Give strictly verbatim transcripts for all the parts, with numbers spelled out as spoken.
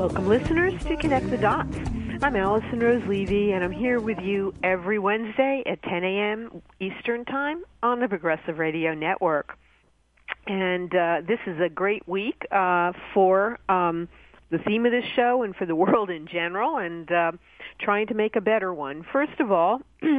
Welcome, listeners, to Connect the Dots. I'm Allison Rose Levy, and I'm here with you every Wednesday at ten a.m. Eastern Time on the Progressive Radio Network. And uh, this is a great week uh, for um, the theme of this show and for the world in general, and uh, trying to make a better one. First of all,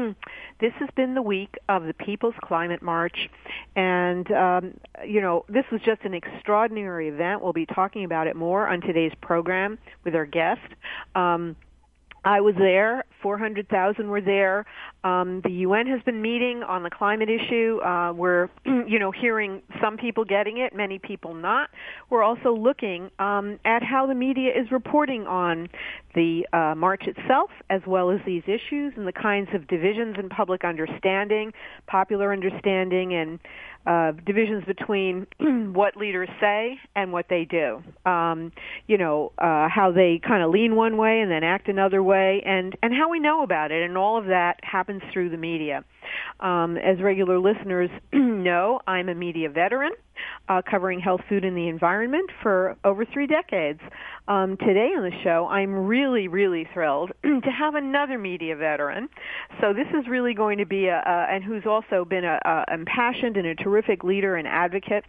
this has been the week of the People's Climate March, and, um, you know, this was just an extraordinary event. We'll be talking about it more on today's program with our guest. Um, I was there. four hundred thousand were there. Um, the U N has been meeting on the climate issue. Uh, we're, you know, hearing some people getting it, many people not. We're also looking um, at how the media is reporting on the uh, march itself, as well as these issues and the kinds of divisions in public understanding, popular understanding, and uh, divisions between what leaders say and what they do. Um, you know, uh, how they kind of lean one way and then act another way, and, and how we know about it, and all of that happens through the media. Um, as regular listeners know, I'm a media veteran, uh, covering health, food, and the environment for over three decades. Um, today on the show, I'm really, really thrilled to have another media veteran. So this is really going to be a, a and who's also been a, a impassioned and a terrific leader and advocate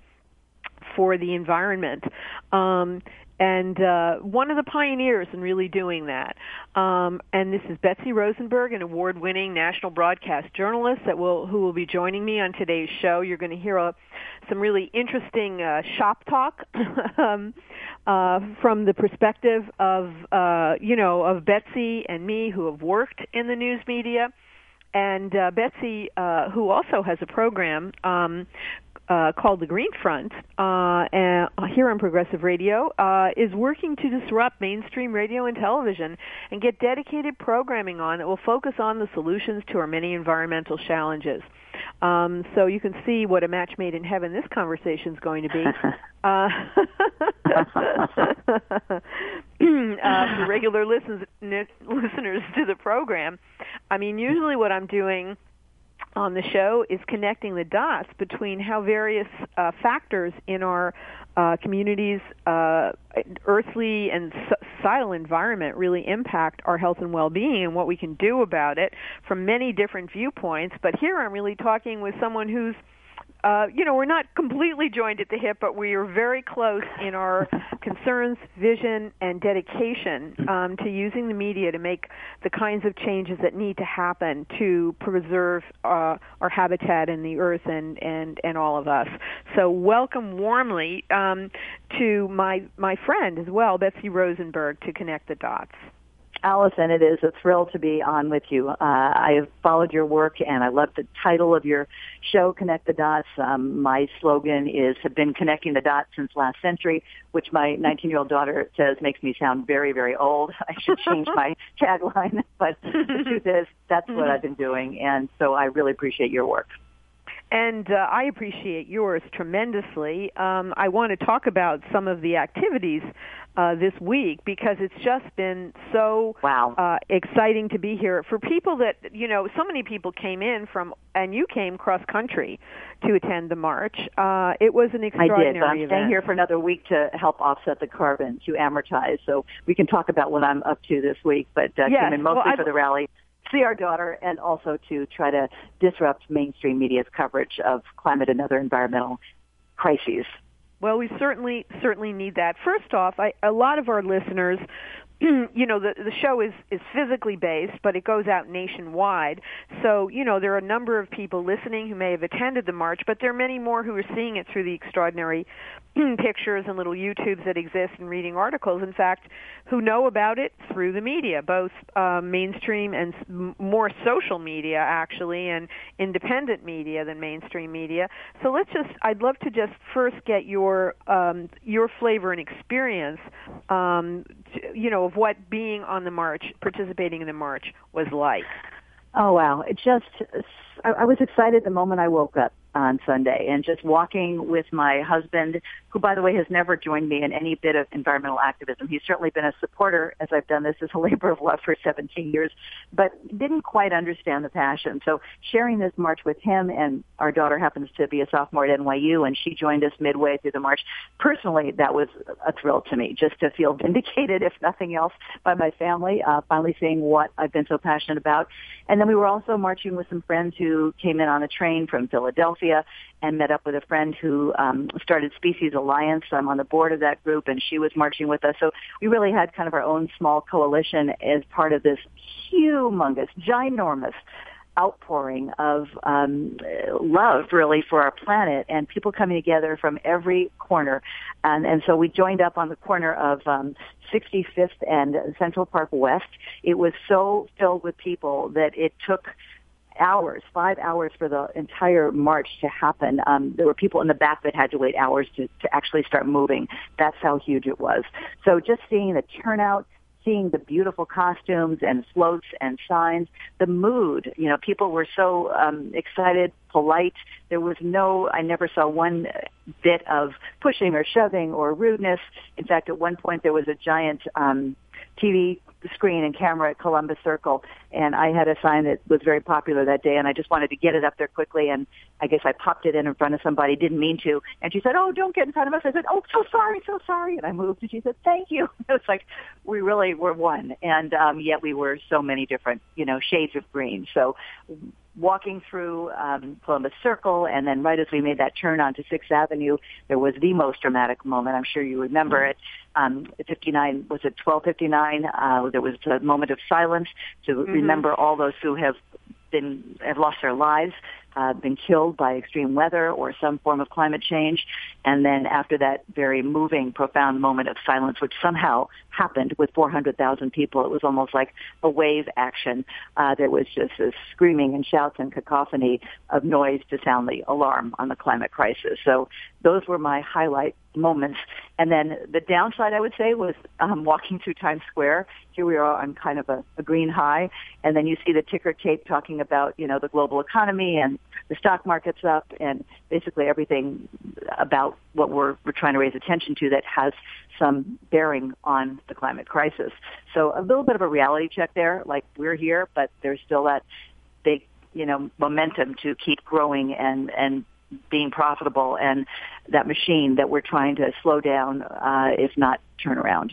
for the environment. Um, and uh, one of the pioneers in really doing that. Um, and this is Betsy Rosenberg, an award-winning national broadcast journalist that will who will be joining me on today's show. You're going to hear a, some really interesting uh, shop talk um, uh, from the perspective of, uh, you know, of Betsy and me, who have worked in the news media. And uh, Betsy, uh, who also has a program um, uh, called The Green Front, uh, and here on Progressive Radio, uh, is working to disrupt mainstream radio and television and get dedicated programming on that will focus on the solutions to our many environmental challenges. Um, so you can see what a match made in heaven this conversation is going to be. uh, uh, for regular listens, listeners to the program, I mean, usually what I'm doing on the show is connecting the dots between how various uh, factors in our uh, community's uh, earthly and societal environment really impact our health and well-being and what we can do about it from many different viewpoints. But here I'm really talking with someone who's Uh, you know, we're not completely joined at the hip, but we are very close in our concerns, vision, and dedication um, to using the media to make the kinds of changes that need to happen to preserve uh, our habitat and the earth and, and, and all of us. So welcome warmly um, to my, my friend as well, Betsy Rosenberg, to Connect the Dots. Allison, it is a thrill to be on with you. Uh, I have followed your work, and I love the title of your show, Connect the Dots. Um, my slogan is, have been connecting the dots since last century, which my nineteen-year-old daughter says makes me sound very, very old. I should change my tagline, but the truth is, that's what I've been doing, and so I really appreciate your work. And uh, I appreciate yours tremendously. Um, I want to talk about some of the activities uh, this week because it's just been so wow. uh, exciting to be here. For people that, you know, so many people came in from, and you came cross-country to attend the march. Uh, it was an extraordinary event. I did, but I'm event. staying here for another week to help offset the carbon, to amortize. So we can talk about what I'm up to this week, but uh, yes. came in mostly well, for the rally. See our daughter, and also to try to disrupt mainstream media's coverage of climate and other environmental crises. Well, we certainly certainly need that. First off, I, a lot of our listeners, you know, the the show is is physically based, but it goes out nationwide. So, you know, there are a number of people listening who may have attended the march, but there are many more who are seeing it through the extraordinary pictures and little YouTubes that exist and reading articles, in fact, who know about it through the media, both uh, mainstream and s- more social media, actually, and independent media than mainstream media. So let's just, I'd love to just first get your um, your flavor and experience, um, to, you know, of what being on the march, participating in the march was like. Oh, wow. It just, I, I was excited the moment I woke up. on Sunday, and just walking with my husband, who, by the way, has never joined me in any bit of environmental activism. He's certainly been a supporter as I've done this as a labor of love for seventeen years, but didn't quite understand the passion. So sharing this march with him, and our daughter happens to be a sophomore at N Y U, and she joined us midway through the march. Personally, that was a thrill to me, just to feel vindicated, if nothing else, by my family, uh, finally seeing what I've been so passionate about. And then we were also marching with some friends who came in on a train from Philadelphia and met up with a friend who um, started Species Alliance. I'm on the board of that group, and she was marching with us. So we really had kind of our own small coalition as part of this humongous, ginormous outpouring of um, love, really, for our planet, and people coming together from every corner. And, and so we joined up on the corner of um, sixty-fifth and Central Park West. It was so filled with people that it took hours, five hours for the entire march to happen. Um, there were people in the back that had to wait hours to, to actually start moving. That's how huge it was. So just seeing the turnout, seeing the beautiful costumes and floats and signs, the mood, you know, people were so um, excited, polite. There was no, I never saw one bit of pushing or shoving or rudeness. In fact, at one point there was a giant um, T V screen and camera at Columbus Circle, and I had a sign that was very popular that day, and I just wanted to get it up there quickly, and I guess I popped it in in front of somebody, didn't mean to, and she said, "Oh, don't get in front of us." I said, "Oh, so sorry, so sorry," and I moved, and she said, "Thank you." It was like we really were one, and um, yet we were so many different, you know, shades of green. So walking through um, Columbus Circle, and then right as we made that turn onto Sixth Avenue, there was the most dramatic moment. I'm sure you remember it. Um, fifty-nine, was it twelve fifty-nine? Uh, there was a moment of silence to mm-hmm. remember all those who have been have lost their lives, uh, been killed by extreme weather or some form of climate change. And then after that very moving, profound moment of silence, which somehow happened with four hundred thousand people, it was almost like a wave action. Uh, there was just this screaming and shouts and cacophony of noise to sound the alarm on the climate crisis. So those were my highlight moments. And then the downside, I would say, was um, walking through Times Square. Here we are on kind of a, a green high, and then you see the ticker tape talking about, you know, the global economy and the stock market's up, and basically everything about what we're, we're trying to raise attention to that has some bearing on the climate crisis. So a little bit of a reality check there, like we're here, but there's still that big, you know, momentum to keep growing and, and being profitable, and that machine that we're trying to slow down, uh, if not turn around.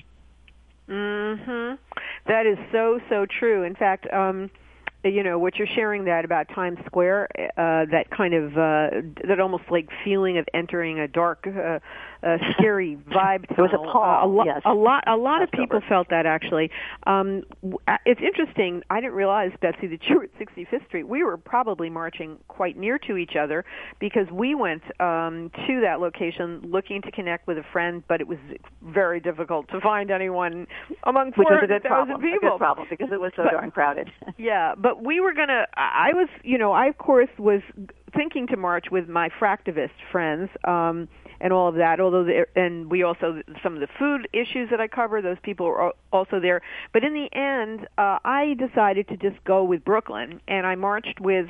Mm-hmm. That is so, so true. In fact, um, you know, what you're sharing that about Times Square, uh, that kind of, uh, that almost like feeling of entering a dark, uh, uh, scary vibe tunnel. It was a pall, uh, a, lo- yes. a lot, a lot of people over. felt that, actually. Um, it's interesting. I didn't realize, Betsy, that you were at sixty-fifth Street. We were probably marching quite near to each other because we went um, to that location looking to connect with a friend, but it was very difficult to find anyone among four hundred thousand people. Which was a good problem, because it was so but, darn crowded. Yeah, but we were going to, I was, you know, I, of course, was thinking to march with my fractivist friends, um, and all of that, although, and we also, some of the food issues that I cover, those people were also there. But in the end, uh, I decided to just go with Brooklyn, and I marched with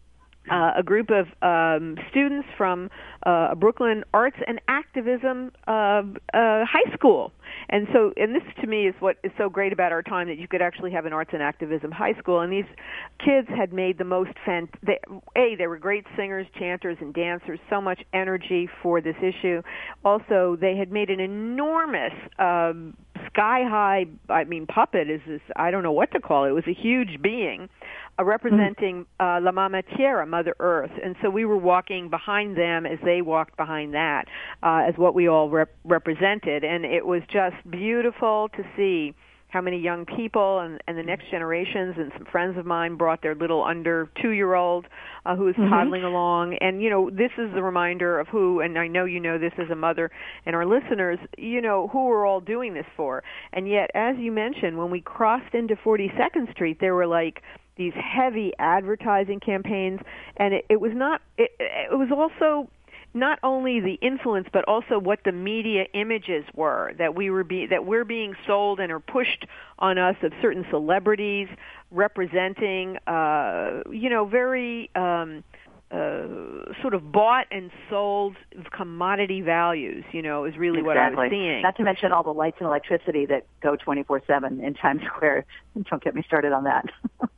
Uh, a group of um, students from uh, Brooklyn Arts and Activism uh, uh, High School. And so, and this to me is what is so great about our time, that you could actually have an Arts and Activism High School. And these kids had made the most, fant- they, A, they were great singers, chanters, and dancers, so much energy for this issue. Also, they had made an enormous um, sky-high, I mean, puppet is this, I don't know what to call it. It was a huge being. Uh, representing uh, La Mama Tierra, Mother Earth. And so we were walking behind them as they walked behind that, uh, as what we all rep- represented. And it was just beautiful to see how many young people and, and the next generations, and some friends of mine brought their little under two-year-old uh, who was mm-hmm. toddling along. And, you know, this is the reminder of who, and I know you know this as a mother and our listeners, you know, who we're all doing this for. And yet, as you mentioned, when we crossed into forty-second Street, there were like these heavy advertising campaigns, and it, it was not, it, it was also not only the influence, but also what the media images were that we were be, that we're being sold and are pushed on us of certain celebrities representing, uh, you know, very um, uh, sort of bought and sold commodity values, you know, is really exactly. what I was seeing. Not to mention all the lights and electricity that go twenty-four seven in Times Square. Don't get me started on that.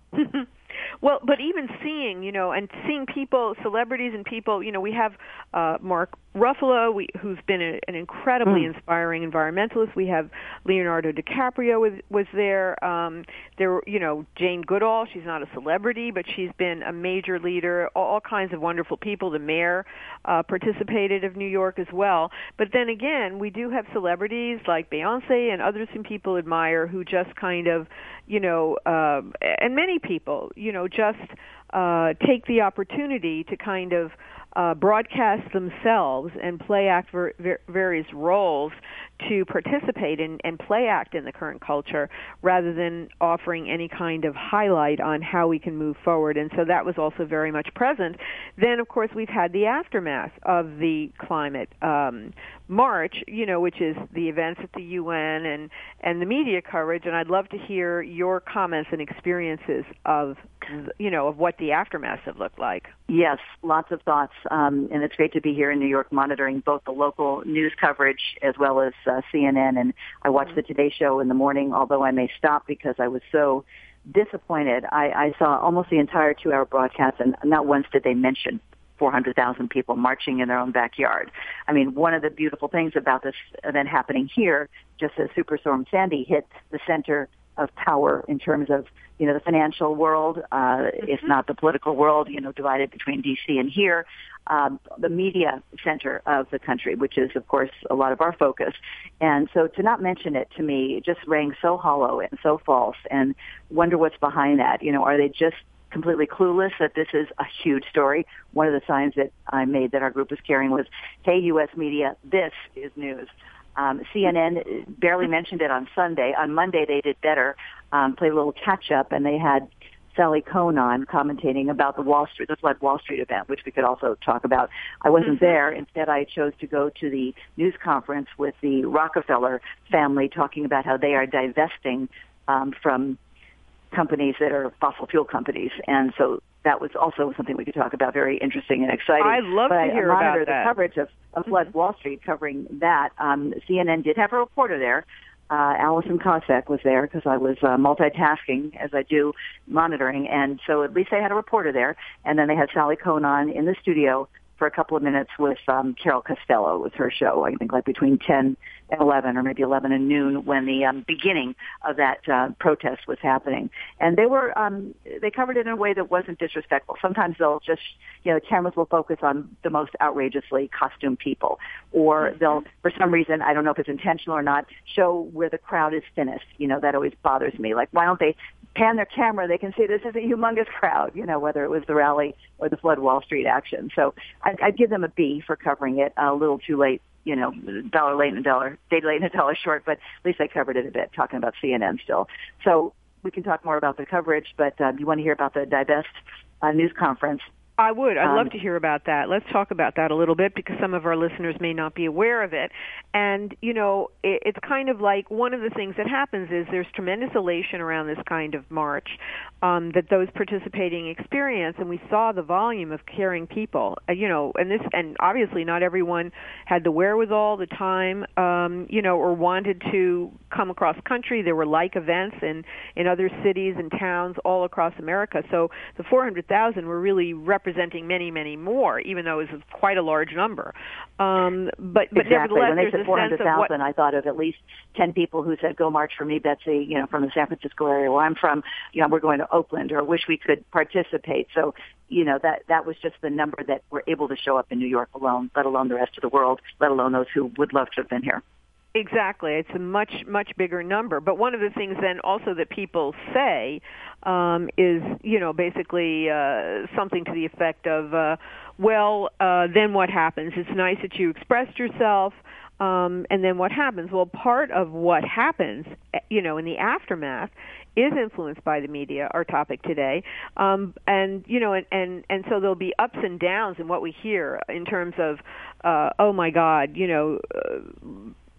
Well, but even seeing, you know, and seeing people, celebrities and people, you know, we have uh, Mark Ruffalo, we, who's been a, an incredibly mm. inspiring environmentalist. We have Leonardo DiCaprio was, was there. Um, there, you know, Jane Goodall. She's not a celebrity, but she's been a major leader. All, all kinds of wonderful people. The mayor uh, participated of New York as well. But then again, we do have celebrities like Beyonce and others whom people admire who just kind of, you know, uh, and many people, you know, just uh, take the opportunity to kind of uh, broadcast themselves and play act ver- ver- various roles to participate in and play act in the current culture rather than offering any kind of highlight on how we can move forward. And so that was also very much present. Then, of course, we've had the aftermath of the climate um, march, you know, which is the events at the U N and, and the media coverage. And I'd love to hear your comments and experiences of, you know, of what the aftermath have looked like. Yes, lots of thoughts. Um, and it's great to be here in New York monitoring both the local news coverage as well as uh, C N N. And I watched the Today Show in the morning, although I may stop because I was so disappointed. I, I saw almost the entire two-hour broadcast, and not once did they mention four hundred thousand people marching in their own backyard. I mean, one of the beautiful things about this event happening here, just as Superstorm Sandy hit the center of power in terms of, you know, the financial world, uh, mm-hmm. if not the political world, you know, divided between D C and here, um, the media center of the country, which is, of course, a lot of our focus. And so to not mention it to me, it just rang so hollow and so false, and wonder what's behind that. You know, are they just completely clueless that this is a huge story? One of the signs that I made that our group was carrying was, hey, U S media, this is news. Um, C N N barely mentioned it on Sunday. On Monday, they did better, um, played a little catch-up, and they had Sally Cohn on commentating about the Wall Street, the Flood Wall Street event, which we could also talk about. I wasn't mm-hmm. there. Instead, I chose to go to the news conference with the Rockefeller family, talking about how they are divesting um, from companies that are fossil fuel companies. And so that was also something we could talk about, very interesting and exciting. I'd love but to hear I monitor about that. the coverage of, of Flood mm-hmm. Wall Street covering that. Um, C N N did have a reporter there. Uh, Allison Kosek was there because I was uh, multitasking as I do monitoring. And so at least they had a reporter there. And then they had Sally Cohn on in the studio for a couple of minutes with um, Carol Costello with her show, I think like between ten and eleven or maybe eleven and noon when the um, beginning of that uh, protest was happening. And they were, um, they covered it in a way that wasn't disrespectful. Sometimes they'll just, you know, cameras will focus on the most outrageously costumed people, or mm-hmm. they'll, for some reason, I don't know if it's intentional or not, show where the crowd is thinnest. You know, that always bothers me. Like, why don't they pan their camera? They can see this is a humongous crowd, you know, whether it was the rally or the Flood Wall Street action. So I'd, I'd give them a B for covering it a little too late. You know, dollar late and a dollar, day late and a dollar short, but at least I covered it a bit, talking about C N N still. So we can talk more about the coverage, but uh, you want to hear about the Divest uh, news conference. I would. I'd um, love to hear about that. Let's talk about that a little bit because some of our listeners may not be aware of it. And, you know, it, it's kind of like one of the things that happens is there's tremendous elation around this kind of march um, that those participating experience, and we saw the volume of caring people, uh, you know, and this, and obviously not everyone had the wherewithal, the time, um, you know, or wanted to come across country. There were like events in, in other cities and towns all across America. So the four hundred thousand were really representing representing many, many more, even though it was quite a large number. Um, but, but exactly. nevertheless, when they there's said four hundred thousand, I thought of at least ten people who said, "Go march for me, Betsy," you know, from the San Francisco area where I'm from. You know, we're going to Oakland, or wish we could participate. So, you know, that that was just the number that were able to show up in New York alone, let alone the rest of the world, let alone those who would love to have been here. Exactly. It's a much, much bigger number. But one of the things then also that people say um, is, you know, basically uh, something to the effect of, uh, well, uh, then what happens? It's nice that you expressed yourself, um, and then what happens? Well, part of what happens, you know, in the aftermath is influenced by the media, our topic today. Um, and, you know, and, and, and so there'll be ups and downs in what we hear in terms of, uh, oh, my God, you know, uh,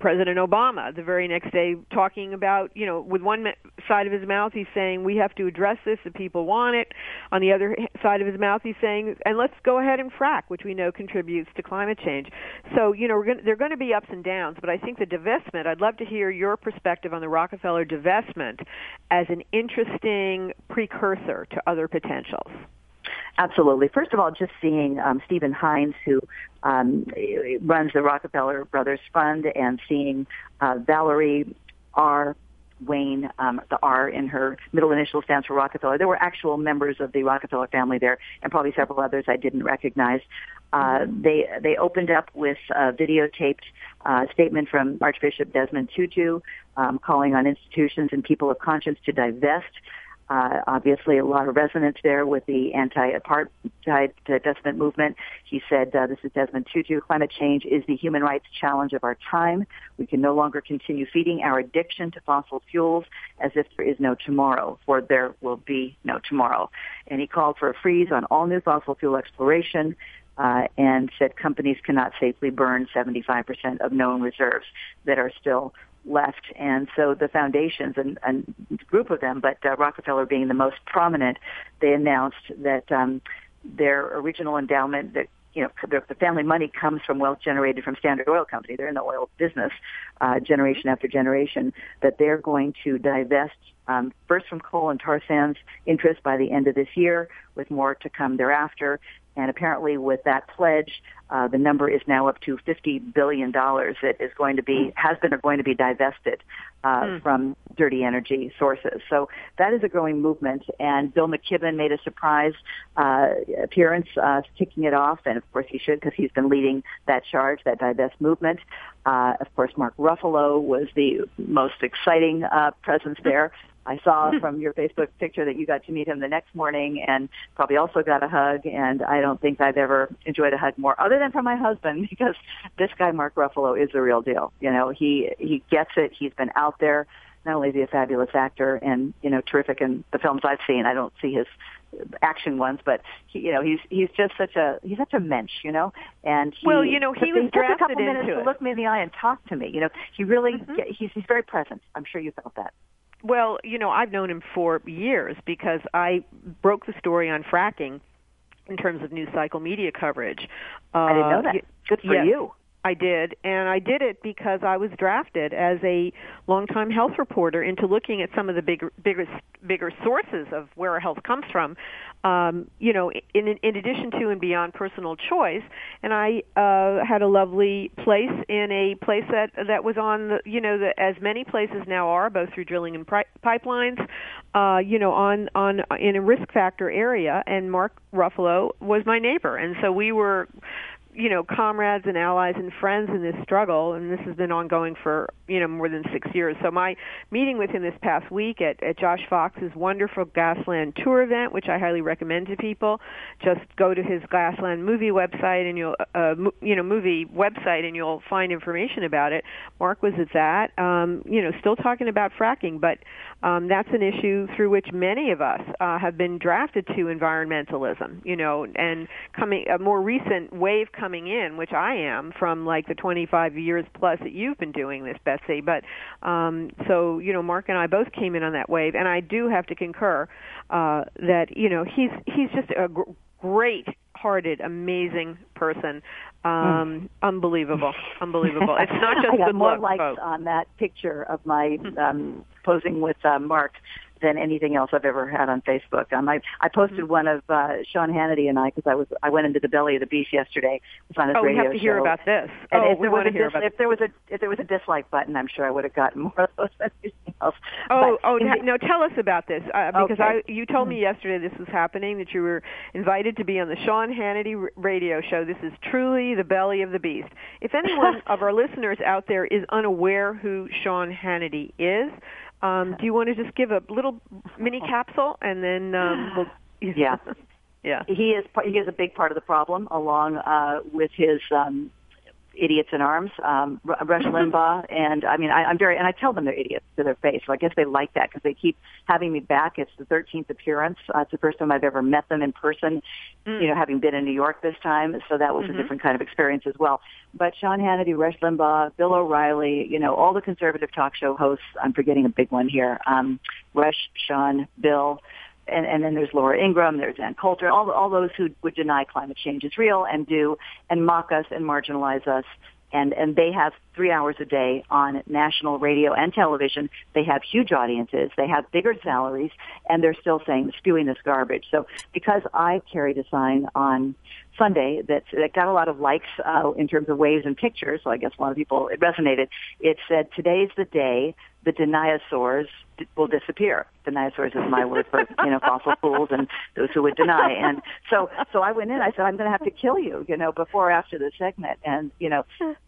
President Obama the very next day talking about, you know, with one side of his mouth he's saying we have to address this, the people want it. On the other side of his mouth he's saying, and let's go ahead and frack, which we know contributes to climate change. So, you know, we're gonna, there are going to be ups and downs, but I think the divestment, I'd love to hear your perspective on the Rockefeller divestment as an interesting precursor to other potentials. Absolutely. First of all, just seeing um, Stephen Hines, who um, runs the Rockefeller Brothers Fund, and seeing uh, Valerie R. Wayne, um, the R in her middle initial stands for Rockefeller. There were actual members of the Rockefeller family there, and probably several others I didn't recognize. Uh, they they opened up with a videotaped uh, statement from Archbishop Desmond Tutu, um, calling on institutions and people of conscience to divest. Uh, obviously, a lot of resonance there with the anti-apartheid divestment movement. He said, uh, this is Desmond Tutu, climate change is the human rights challenge of our time. We can no longer continue feeding our addiction to fossil fuels as if there is no tomorrow, for there will be no tomorrow. And he called for a freeze on all new fossil fuel exploration, uh, and said companies cannot safely burn seventy-five percent of known reserves that are still left. And so the foundations, and, and a group of them, but uh, Rockefeller being the most prominent, they announced that um, their original endowment, that you know, the, the family money comes from wealth generated from Standard Oil Company. They're in the oil business, uh, generation after generation, that they're going to divest um, first from coal and tar sands interest by the end of this year, with more to come thereafter. And apparently with that pledge, uh, the number is now up to fifty billion dollars that is going to be, has been or going to be divested uh, mm. from dirty energy sources. So that is a growing movement. And Bill McKibben made a surprise uh, appearance, uh, kicking it off. And of course he should, because he's been leading that charge, that divest movement. Uh, of course, Mark Ruffalo was the most exciting uh, presence there. I saw from your Facebook picture that you got to meet him the next morning, and probably also got a hug, and I don't think I've ever enjoyed a hug more, other than from my husband, because this guy, Mark Ruffalo, is the real deal. You know, he, he gets it. He's been out there. Not only is he a fabulous actor and, you know, terrific in the films I've seen. I don't see his action ones, but he, you know, he's he's just such a he's such a mensch, you know. And he, well, you know, he was he drafted took a couple into minutes it. to look me in the eye and talk to me. You know, he really mm-hmm. he's he's very present. I'm sure you felt that. Well, you know, I've known him for years because I broke the story on fracking in terms of news cycle media coverage. Uh, I didn't know that. Good for yes, you. I did, and I did it because I was drafted as a longtime health reporter into looking at some of the bigger, bigger, bigger sources of where our health comes from. Um, you know, in, in addition to and beyond personal choice, and I uh, had a lovely place in a place that that was on the, you know, the, as many places now are, both through drilling and pri- pipelines, uh, you know, on on in a risk factor area. And Mark Ruffalo was my neighbor, and so we were, you know, comrades and allies and friends in this struggle, and this has been ongoing for, you know, more than six years. So my meeting with him this past week at, at Josh Fox's wonderful Gasland tour event, which I highly recommend to people, just go to his Gasland movie website and you'll, uh, you know, movie website and you'll find information about it. Mark was at that, um, you know, still talking about fracking, but um, that's an issue through which many of us uh, have been drafted to environmentalism, you know, and coming a more recent wave coming in, which I am from like the twenty-five years plus that you've been doing this, Betsy. But um, so, you know, Mark and I both came in on that wave, and I do have to concur uh, that, you know, he's he's just a gr- great-hearted, amazing person. Um, mm. Unbelievable, unbelievable. It's not just I got good more luck, likes folks. on that picture of my um, posing with uh, Mark than anything else I've ever had on Facebook. Um, I, I posted mm-hmm. one of uh, Sean Hannity and I, because I was I went into the belly of the beast yesterday. It was on his oh, radio we have to show. hear about this. And oh, if we there was want a to hear dis- about if there was a if there was a dislike button, I'm sure I would have gotten more of those than anything else. Oh, but oh, the, no! Tell us about this uh, because okay. I you told me yesterday this was happening, that you were invited to be on the Sean Hannity r- radio show. This is truly the belly of the beast. If anyone of our listeners out there is unaware who Sean Hannity is, um, do you want to just give a little mini capsule and then um, we'll yeah, yeah. He is he is a big part of the problem, along uh, with his um, idiots in arms, um, Rush Limbaugh, and I mean, I, I'm very, and I tell them they're idiots to their face. So I guess they like that because they keep having me back. It's the thirteenth appearance. Uh, it's the first time I've ever met them in person, mm. you know, having been in New York this time. So that was mm-hmm. a different kind of experience as well. But Sean Hannity, Rush Limbaugh, Bill O'Reilly, you know, all the conservative talk show hosts. I'm forgetting a big one here. Um, Rush, Sean, Bill. And, and then there's Laura Ingraham, there's Ann Coulter, all, all those who would deny climate change is real and do and mock us and marginalize us. And, and they have three hours a day on national radio and television. They have huge audiences. They have bigger salaries, and they're still saying, spewing this garbage. So because I carried a sign on Sunday that, that got a lot of likes uh, in terms of waves and pictures, so I guess a lot of people, it resonated. It said, today's the day the dinosaurs will disappear. Dinosaurs is my word for, you know, fossil fools and those who would deny. And so, so I went in, I said, I'm going to have to kill you, you know, before or after the segment. And, you know,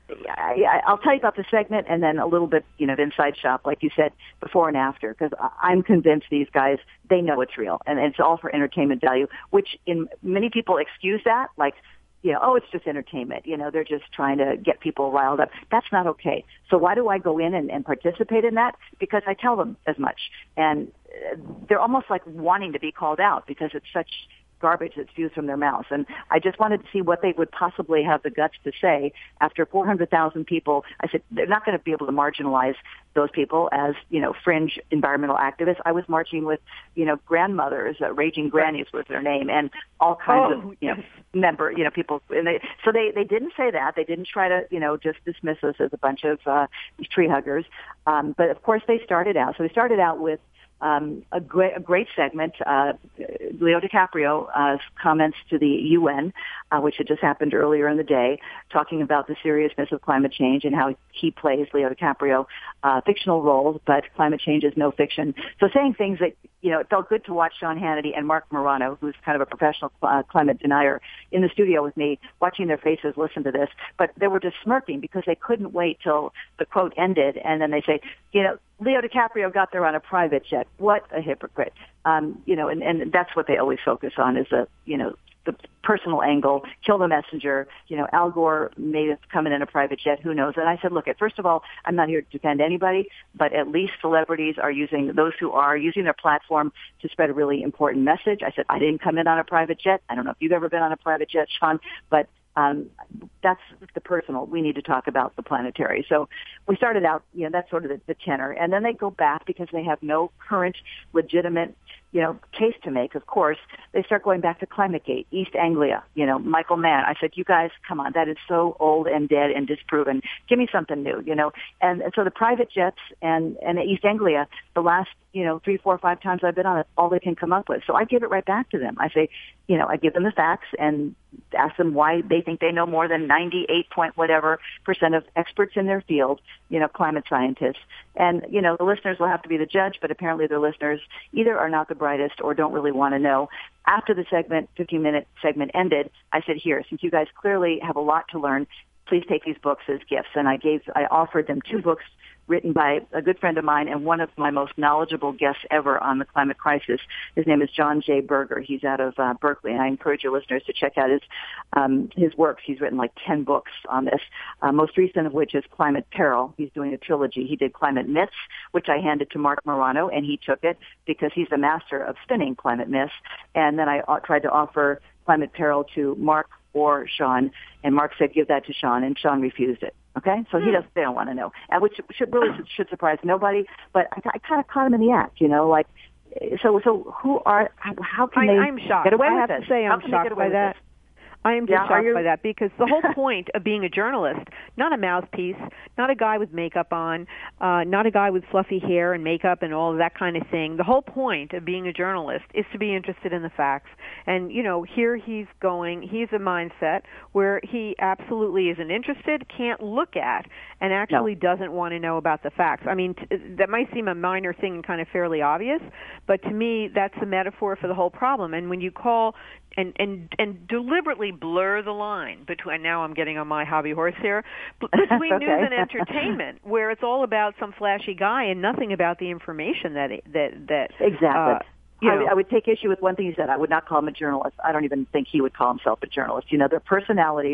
I, I'll tell you about the segment and then a little bit, you know, of inside shop, like you said, before and after, because I'm convinced these guys, they know it's real and it's all for entertainment value, which in many people excuse that, like, you know, oh, it's just entertainment. You know, they're just trying to get people riled up. That's not okay. So why do I go in and, and participate in that? Because I tell them as much. And they're almost like wanting to be called out because it's such garbage that spews from their mouths. And I just wanted to see what they would possibly have the guts to say after four hundred thousand people. I said, they're not going to be able to marginalize those people as, you know, fringe environmental activists. I was marching with, you know, grandmothers, uh, raging grannies was their name, and all kinds oh, of, you know, member, you know, people. And they, so they, they didn't say that. They didn't try to, you know, just dismiss us as a bunch of uh, tree huggers. Um, but of course they started out. So they started out with Um, a great, a great segment, uh, Leo DiCaprio's uh, comments to the U N, uh, which had just happened earlier in the day, talking about the seriousness of climate change and how he plays, Leo DiCaprio, uh, fictional roles, but climate change is no fiction. So saying things that, you know, it felt good to watch Sean Hannity and Mark Morano, who's kind of a professional uh, climate denier, in the studio with me, watching their faces listen to this, but they were just smirking because they couldn't wait till the quote ended, and then they say, you know, Leo DiCaprio got there on a private jet. What a hypocrite. Um, you know, and, and that's what they always focus on is the, you know, the personal angle, kill the messenger. You know, Al Gore may have come in in a private jet, who knows? And I said, look, first of all, I'm not here to defend anybody, but at least celebrities are using, those who are using their platform to spread a really important message. I said, I didn't come in on a private jet. I don't know if you've ever been on a private jet, Sean, but Um, that's the personal. We need to talk about the planetary. So we started out, you know, that's sort of the, the tenor. And then they go back because they have no current legitimate, you know, case to make, of course. They start going back to ClimateGate, East Anglia, you know, Michael Mann. I said, you guys, come on, that is so old and dead and disproven. Give me something new, you know. And, and so the private jets and, and East Anglia, the last, you know, three, four, five times I've been on it, all they can come up with. So I give it right back to them. I say, you know, I give them the facts and ask them why they think they know more than ninety-eight point whatever percent of experts in their field, you know, climate scientists. And, you know, the listeners will have to be the judge, but apparently the listeners either are not the brightest or don't really want to know. After the segment, fifteen-minute segment ended, I said, here, since you guys clearly have a lot to learn, please take these books as gifts. And I gave, I offered them two books written by a good friend of mine and one of my most knowledgeable guests ever on the climate crisis. His name is John J. Berger. He's out of uh, Berkeley, and I encourage your listeners to check out his um, his works. He's written like ten books on this, uh, most recent of which is Climate Peril. He's doing a trilogy. He did Climate Myths, which I handed to Mark Morano, and he took it because he's the master of spinning climate myths. And then I uh, tried to offer Climate Peril to Mark or Sean, and Mark said, give that to Sean, and Sean refused it. Okay, so he doesn't. They don't want to know, and which should really should surprise nobody. But I, I kind of caught him in the act, you know. Like, so so who are? How, how can I, they I'm shocked. get away I with have this? to say, I'm shocked by that. I am just yeah, shocked by that because the whole point of being a journalist, not a mouthpiece, not a guy with makeup on, uh, not a guy with fluffy hair and makeup and all of that kind of thing. The whole point of being a journalist is to be interested in the facts. And, you know, here he's going, he's a mindset where he absolutely isn't interested, can't look at, and actually no. doesn't want to know about the facts. I mean, t- that might seem a minor thing and kind of fairly obvious, but to me, that's the metaphor for the whole problem. And when you call and and and deliberately blur the line between, now I'm getting on my hobby horse here, between okay. news and entertainment, where it's all about some flashy guy and nothing about the information that that that exactly. Uh, You I, know. I would take issue with one thing he said. I would not call him a journalist. I don't even think he would call himself a journalist. You know, they're personalities,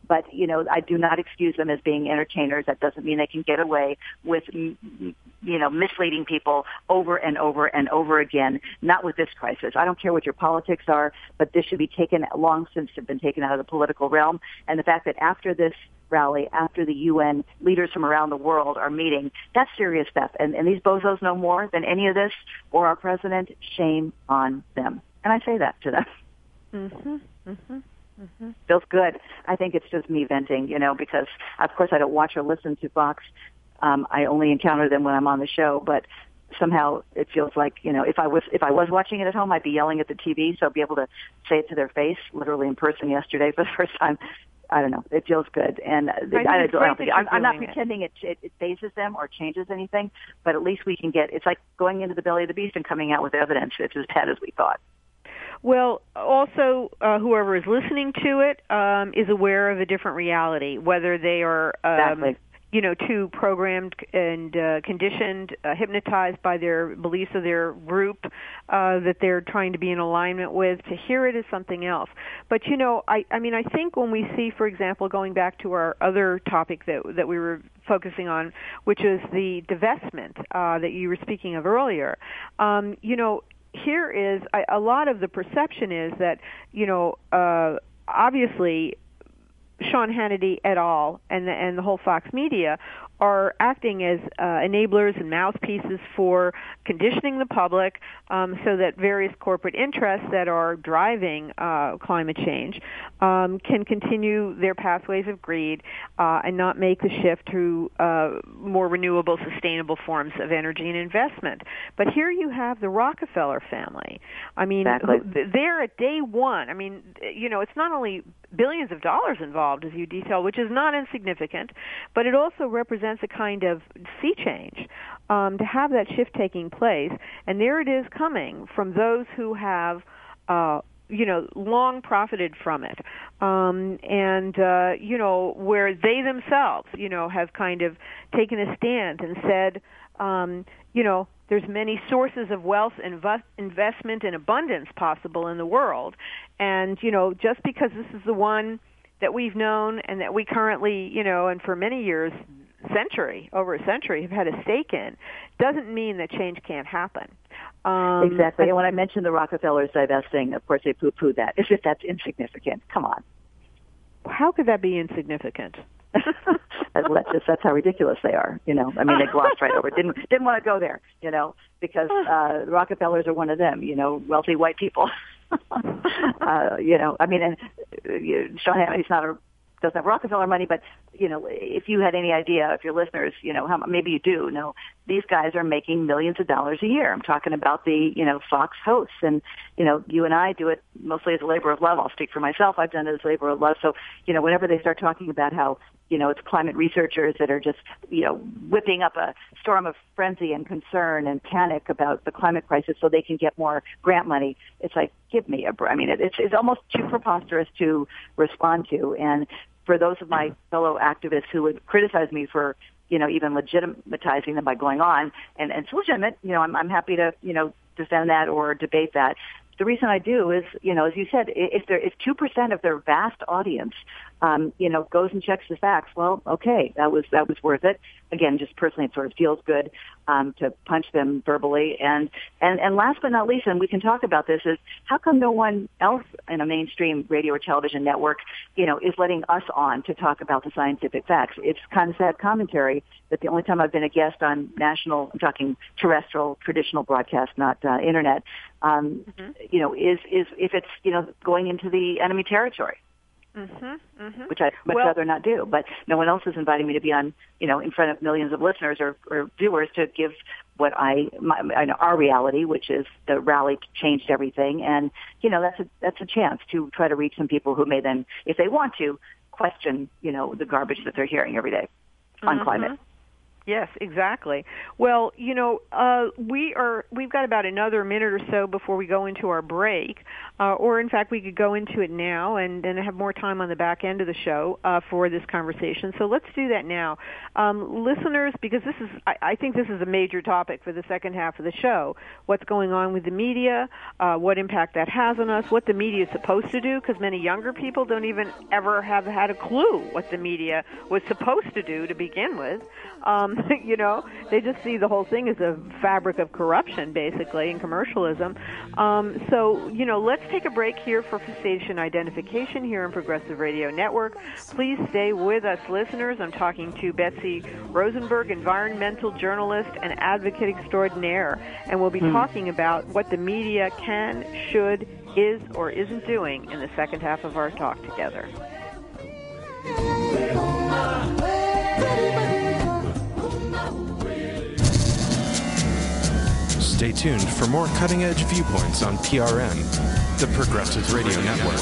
But, you know, I do not excuse them as being entertainers. That doesn't mean they can get away with, you know, misleading people over and over and over again. Not with this crisis. I don't care what your politics are, but this should be taken, long since have been taken out of the political realm. And the fact that after this rally, after the U N leaders from around the world are meeting, that's serious stuff. And, and these bozos know more than any of this or our president. Shame on them. And I say that to them. Mm-hmm. Mm-hmm. Mm-hmm. Feels good. I think it's just me venting, you know, because of course I don't watch or listen to Fox. Um, I only encounter them when I'm on the show, but somehow it feels like, you know, if I was if I was watching it at home, I'd be yelling at the T V, so I'd be able to say it to their face, literally in person yesterday for the first time. I don't know. It feels good, and I, I, I don't think, I'm, I'm not pretending it. It, it phases them or changes anything, but at least we can get. It's like going into the belly of the beast and coming out with evidence. It's as bad as we thought. Well, also, uh, whoever is listening to it um, is aware of a different reality, whether they are, um, exactly. you know, too programmed and uh, conditioned, uh, hypnotized by their beliefs of their group uh, that they're trying to be in alignment with. To hear it is something else. But, you know, I, I mean, I think when we see, for example, going back to our other topic that that we were focusing on, which is the divestment uh, that you were speaking of earlier, um, you know, here is a lot of the perception is that, you know, uh, obviously Sean Hannity et al. and the, and the whole Fox media are acting as uh, enablers and mouthpieces for conditioning the public um, so that various corporate interests that are driving uh, climate change um, can continue their pathways of greed uh, and not make the shift to uh, more renewable, sustainable forms of energy and investment. But here you have the Rockefeller family. I mean, exactly. they're at day one. I mean, you know, it's not only billions of dollars involved, as you detail, which is not insignificant, but it also represents a kind of sea change um, to have that shift taking place. And there it is coming from those who have, uh, you know, long profited from it. Um, and, uh, you know, where they themselves, you know, have kind of taken a stand and said, um, you know, there's many sources of wealth and inv- investment and abundance possible in the world. And, you know, just because this is the one that we've known and that we currently, you know, and for many years, century, over a century, have had a stake in, doesn't mean that change can't happen. Um, exactly. And when I mentioned the Rockefellers divesting, of course they poo-poo that, as if that's insignificant. Come on. How could that be insignificant? that's just that's how ridiculous they are. You know, I mean, they glossed right over. Didn't didn't want to go there. You know, because uh, the Rockefellers are one of them. You know, wealthy white people. uh, you know, I mean, and uh, Sean Hannity's not a doesn't have Rockefeller money, but you know, if you had any idea, if your listeners, you know, how maybe you do know, these guys are making millions of dollars a year. I'm talking about the, you know, Fox hosts, and you know, you and I do it mostly as a labor of love. I'll speak for myself. I've done it as labor of love. So, you know, whenever they start talking about how, you know, it's climate researchers that are just, you know, whipping up a storm of frenzy and concern and panic about the climate crisis so they can get more grant money, it's like, give me a break. I mean, it, it's, it's almost too preposterous to respond to. And for those of my fellow activists who would criticize me for, you know, even legitimatizing them by going on, and, and it's legitimate, you know, I'm, I'm happy to, you know, defend that or debate that. The reason I do is, you know, as you said, if there if two percent of their vast audience, um, you know, goes and checks the facts, well, okay, that was that was worth it. Again, just personally, it sort of feels good um, to punch them verbally. And, and and last but not least, and we can talk about this, is how come no one else in a mainstream radio or television network, you know, is letting us on to talk about the scientific facts? It's kind of sad commentary that the only time I've been a guest on national, I'm talking terrestrial, traditional broadcast, not uh, internet, um, mm-hmm. you know, is is if it's, you know, going into the enemy territory. Mm-hmm, mm-hmm. Which I'd much well, rather not do. But no one else is inviting me to be on, you know, in front of millions of listeners or, or viewers to give what I, my, I know our reality, which is the rally changed everything. And, you know, that's a, that's a chance to try to reach some people who may then, if they want to, question, you know, the garbage that they're hearing every day on mm-hmm. climate. Yes, exactly. Well, you know, uh, we are, we've got about another minute or so before we go into our break, uh, or in fact we could go into it now and then have more time on the back end of the show uh, for this conversation. So let's do that now. Um, listeners, because this is, I, I think this is a major topic for the second half of the show, what's going on with the media, uh, what impact that has on us, what the media is supposed to do, because many younger people don't even ever have had a clue what the media was supposed to do to begin with. Um, you know, they just see the whole thing as a fabric of corruption, basically, and commercialism. Um, so, you know, let's take a break here for station identification here on Progressive Radio Network. Please stay with us, listeners. I'm talking to Betsy Rosenberg, environmental journalist and advocate extraordinaire, and we'll be hmm. talking about what the media can, should, is, or isn't doing in the second half of our talk together. Stay tuned for more cutting-edge viewpoints on P R N, the Progressive Radio Network.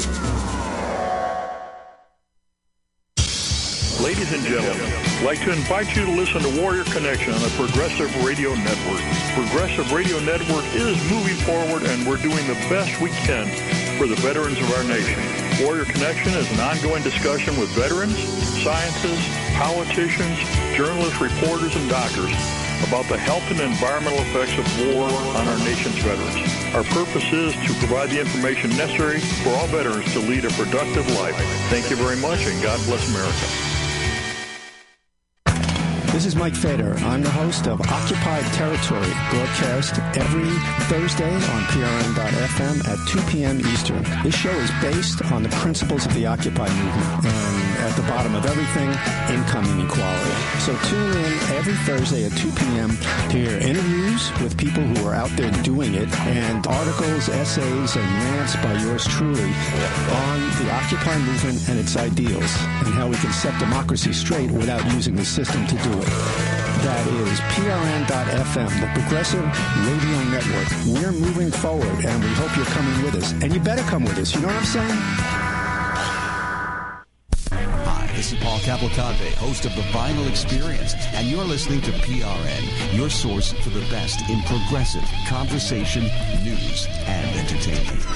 Ladies and gentlemen, I'd like to invite you to listen to Warrior Connection on the Progressive Radio Network. Progressive Radio Network is moving forward, and we're doing the best we can for the veterans of our nation. Warrior Connection is an ongoing discussion with veterans, scientists, politicians, journalists, reporters, and doctors about the health and environmental effects of war on our nation's veterans. Our purpose is to provide the information necessary for all veterans to lead a productive life. Thank you very much, and God bless America. This is Mike Feder. I'm the host of Occupied Territory, broadcast every Thursday on P R N dot F M at two p.m. Eastern. This show is based on the principles of the Occupy movement, and at the bottom of everything, income inequality. So tune in every Thursday at two p.m. to hear interviews with people who are out there doing it, and articles, essays, and rants by yours truly on the Occupy movement and its ideals, and how we can set democracy straight without using the system to do it. That is P R N dot F M, the Progressive Radio Network. We're moving forward, and we hope you're coming with us. And you better come with us. You know what I'm saying? Hi, this is Paul Cavalcante, host of The Vinyl Experience, and you're listening to P R N, your source for the best in progressive conversation, news, and entertainment.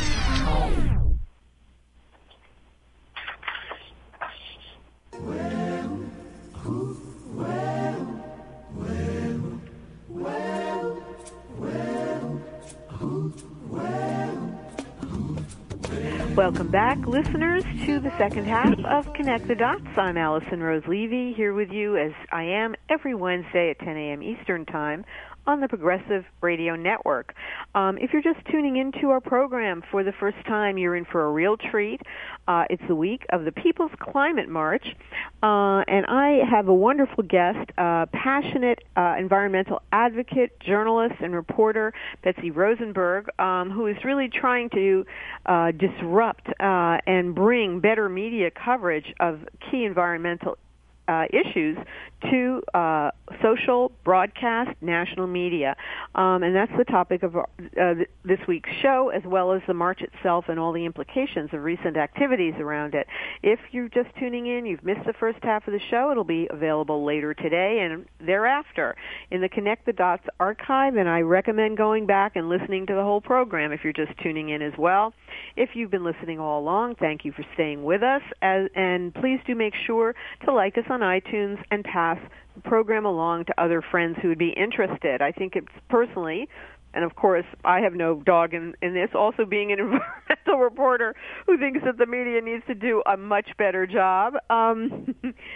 Welcome back, listeners, to the second half of Connect the Dots. I'm Allison Rose Levy, here with you as I am every Wednesday at ten a.m. Eastern Time on the Progressive Radio Network. Um, if you're just tuning into our program for the first time, you're in for a real treat. Uh, it's the week of the People's Climate March, uh, and I have a wonderful guest, uh, passionate uh, environmental advocate, journalist, and reporter, Betsy Rosenberg, um, who is really trying to uh, disrupt uh, and bring better media coverage of key environmental Uh, issues to uh, social, broadcast, national media. Um, and that's the topic of uh, th- this week's show, as well as the march itself and all the implications of recent activities around it. If you're just tuning in, you've missed the first half of the show, it'll be available later today and thereafter in the Connect the Dots archive, and I recommend going back and listening to the whole program if you're just tuning in as well. If you've been listening all along, thank you for staying with us, as, and please do make sure to like us on iTunes and pass the program along to other friends who would be interested. I think it's personally, and of course I have no dog in, in this, also being an environmental reporter who thinks that the media needs to do a much better job. Um,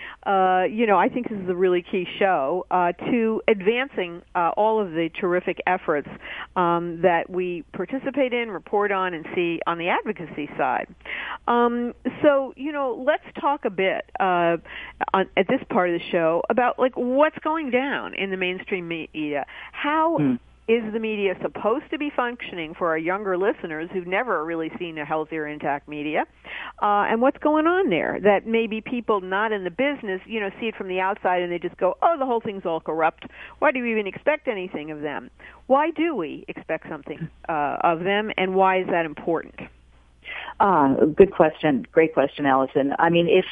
uh, you know, I think this is a really key show uh, to advancing uh, all of the terrific efforts um, that we participate in, report on, and see on the advocacy side. Um, so, you know, let's talk a bit uh, on, at this part of the show about, like, what's going down in the mainstream media. How mm. is the media supposed to be functioning for our younger listeners who've never really seen a healthier, intact media? Uh, and what's going on there that maybe people not in the business, you know, see it from the outside and they just go, oh, the whole thing's all corrupt. Why do we even expect anything of them? Why do we expect something uh, of them, and why is that important? Uh, good question. Great question, Allison. I mean, if, if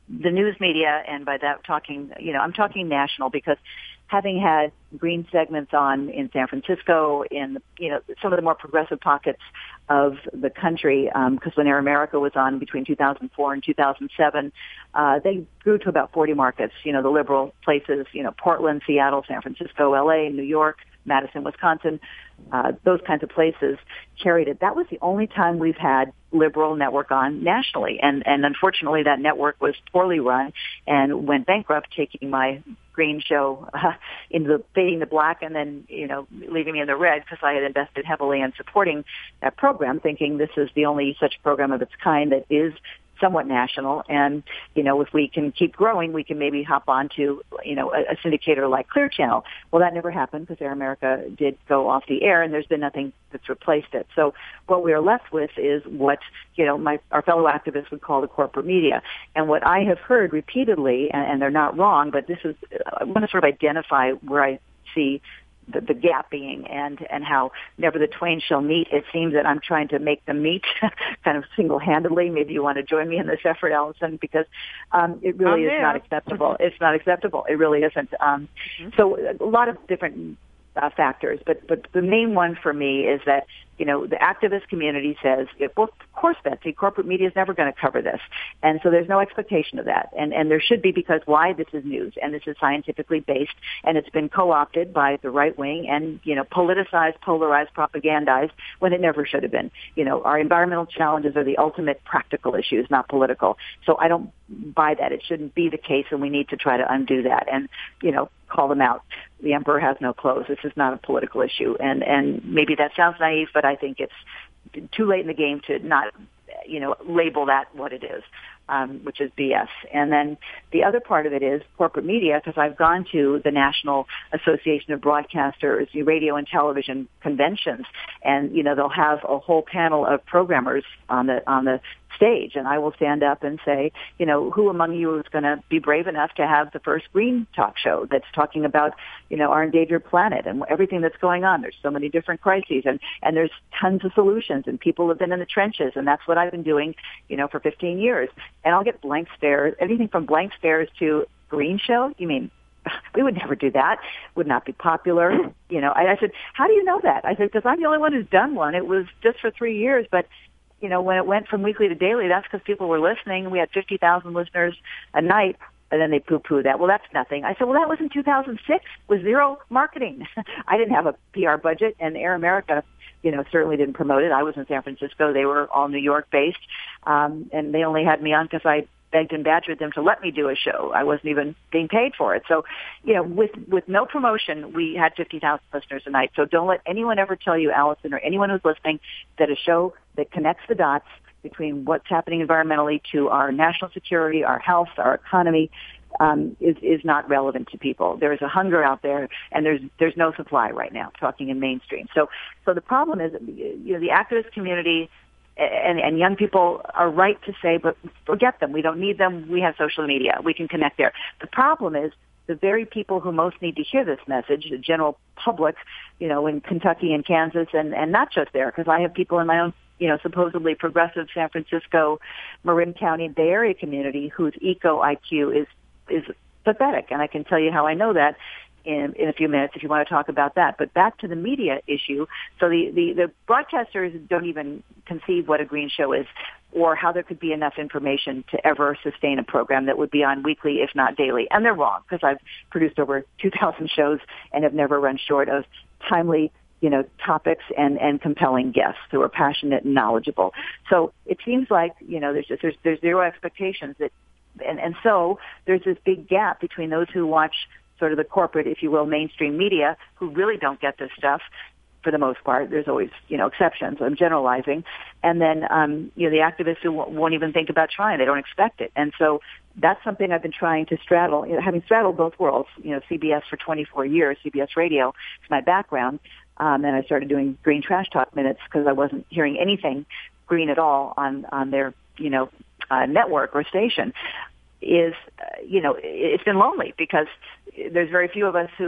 the news media, and by that talking, you know, I'm talking national because having had green segments on in San Francisco, in, you know, some of the more progressive pockets of the country, because um, when Air America was on between two thousand four and two thousand seven, uh, they grew to about forty markets, you know, the liberal places, you know, Portland, Seattle, San Francisco, L A, New York, Madison, Wisconsin, uh, those kinds of places carried it. That was the only time we've had liberal network on nationally. And, and unfortunately that network was poorly run and went bankrupt, taking my green show uh, into the fading the black and then, you know, leaving me in the red because I had invested heavily in supporting that program, thinking this is the only such program of its kind that is somewhat national. And, you know, if we can keep growing, we can maybe hop on to, you know, a, a syndicator like Clear Channel. Well, that never happened because Air America did go off the air and there's been nothing that's replaced it. So what we are left with is what, you know, my, our fellow activists would call the corporate media. And what I have heard repeatedly, and, and they're not wrong, but this is, I want to sort of identify where I see The, the gap being and, and how never the twain shall meet. It seems that I'm trying to make them meet kind of single-handedly. Maybe you want to join me in this effort, Allison, because um, it really is not acceptable. It's not acceptable. It really isn't. Um, mm-hmm. So a lot of different uh, factors, but, but the main one for me is that, you know, the activist community says, well, of course, Betsy, corporate media is never going to cover this. And so there's no expectation of that. And, and there should be, because why? This is news and this is scientifically based and it's been co-opted by the right wing and, you know, politicized, polarized, propagandized when it never should have been. You know, our environmental challenges are the ultimate practical issues, not political. So I don't buy that. It shouldn't be the case and we need to try to undo that and, you know, call them out. The emperor has no clothes. This is not a political issue. And, and maybe that sounds naive, but I think it's too late in the game to not, you know, label that what it is, um, which is B S. And then the other part of it is corporate media, because I've gone to the National Association of Broadcasters, the radio and television conventions, and, you know, they'll have a whole panel of programmers on the, on the stage, and I will stand up and say, you know, who among you is going to be brave enough to have the first green talk show that's talking about, you know, our endangered planet and everything that's going on. There's so many different crises, and, and there's tons of solutions, and people have been in the trenches, and that's what I've been doing, you know, for fifteen years. And I'll get blank stares, anything from blank stares to green show. You mean, we would never do that. Would not be popular. You know, I, I said, how do you know that? I said, because I'm the only one who's done one. It was just for three years, but you know, when it went from weekly to daily, that's because people were listening. We had fifty thousand listeners a night, and then they poo-poo that. Well, that's nothing. I said, well, that was in two thousand six with zero marketing. I didn't have a P R budget, and Air America, you know, certainly didn't promote it. I was in San Francisco. They were all New York-based, um, and they only had me on because I begged and badgered them to let me do a show. I wasn't even being paid for it. So, you know, with, with no promotion, we had fifty thousand listeners a night. So don't let anyone ever tell you, Allison, or anyone who's listening, that a show that connects the dots between what's happening environmentally to our national security, our health, our economy, um, is, is not relevant to people. There is a hunger out there, and there's, there's no supply right now, talking in mainstream. So, so the problem is, you know, the activist community And, and young people are right to say, but forget them. We don't need them. We have social media. We can connect there. The problem is the very people who most need to hear this message, the general public, you know, in Kentucky and Kansas, and, and not just there, because I have people in my own, you know, supposedly progressive San Francisco, Marin County, Bay Area community whose eco I Q is is pathetic. And I can tell you how I know that in, in a few minutes if you want to talk about that. But back to the media issue. So the, the, the broadcasters don't even conceive what a green show is or how there could be enough information to ever sustain a program that would be on weekly, if not daily. And they're wrong, because I've produced over two thousand shows and have never run short of timely, you know, topics and, and compelling guests who are passionate and knowledgeable. So it seems like, you know, there's just, there's, there's zero expectations that, and, and so there's this big gap between those who watch sort of the corporate, if you will, mainstream media, who really don't get this stuff for the most part. There's always, you know, exceptions. I'm generalizing. And then, um, you know, the activists who w- won't even think about trying. They don't expect it. And so that's something I've been trying to straddle, you know, having straddled both worlds, you know, C B S for twenty-four years, C B S radio is my background. Um, and I started doing Green Trash Talk Minutes because I wasn't hearing anything green at all on, on their, you know, uh, network or station. Is, uh, you know, it's been lonely because there's very few of us who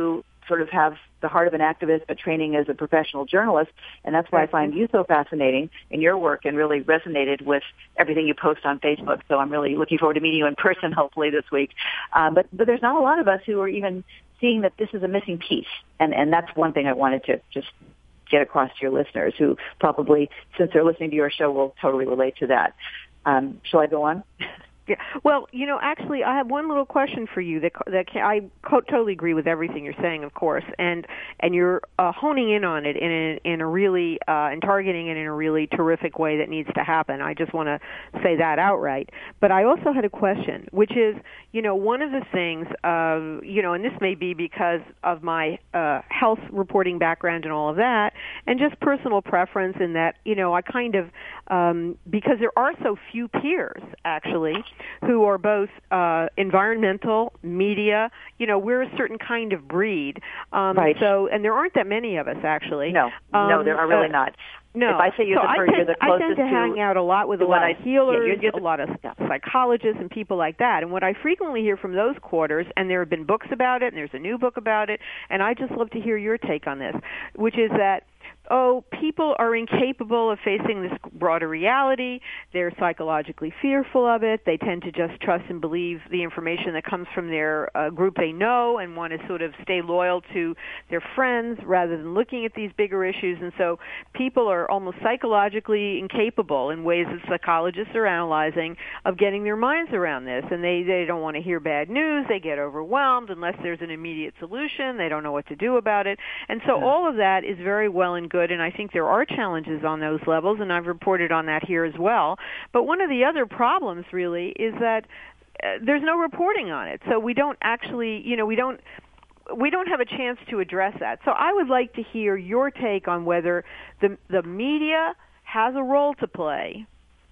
sort of have the heart of an activist, but training as a professional journalist. And that's why I find you so fascinating in your work and really resonated with everything you post on Facebook. So I'm really looking forward to meeting you in person, hopefully this week. Uh, but, but there's not a lot of us who are even seeing that this is a missing piece. And, and that's one thing I wanted to just get across to your listeners who probably, since they're listening to your show, will totally relate to that. Um, shall I go on? Yeah. Well, you know, actually, I have one little question for you that that can, I co- totally agree with everything you're saying, of course, and and you're uh, honing in on it in a, in a really uh, and targeting it in a really terrific way that needs to happen. I just want to say that outright. But I also had a question, which is, you know, one of the things, uh, you know, and this may be because of my uh, health reporting background and all of that, and just personal preference in that, you know, I kind of um, because there are so few peers actually, who are both uh, environmental, media. You know, we're a certain kind of breed. Um, right. So, and there aren't that many of us, actually. No, um, no, there are really uh, not. No. If I say you're so the I person, tend, you're the closest I tend to, to hang out a lot with a lot I, of healers, yeah, you're, you're the, a lot of psychologists and people like that. And what I frequently hear from those quarters, and there have been books about it, and there's a new book about it, and I just love to hear your take on this, which is that, oh, people are incapable of facing this broader reality. They're psychologically fearful of it. They tend to just trust and believe the information that comes from their uh, group they know and want to sort of stay loyal to their friends rather than looking at these bigger issues. And so people are almost psychologically incapable in ways that psychologists are analyzing of getting their minds around this. And they, they don't want to hear bad news. They get overwhelmed unless there's an immediate solution. They don't know what to do about it. And so all of that is very well and good. And I think there are challenges on those levels, and I've reported on that here as well. But one of the other problems, really, is that uh, there's no reporting on it. So we don't actually, you know, we don't we don't have a chance to address that. So I would like to hear your take on whether the the media has a role to play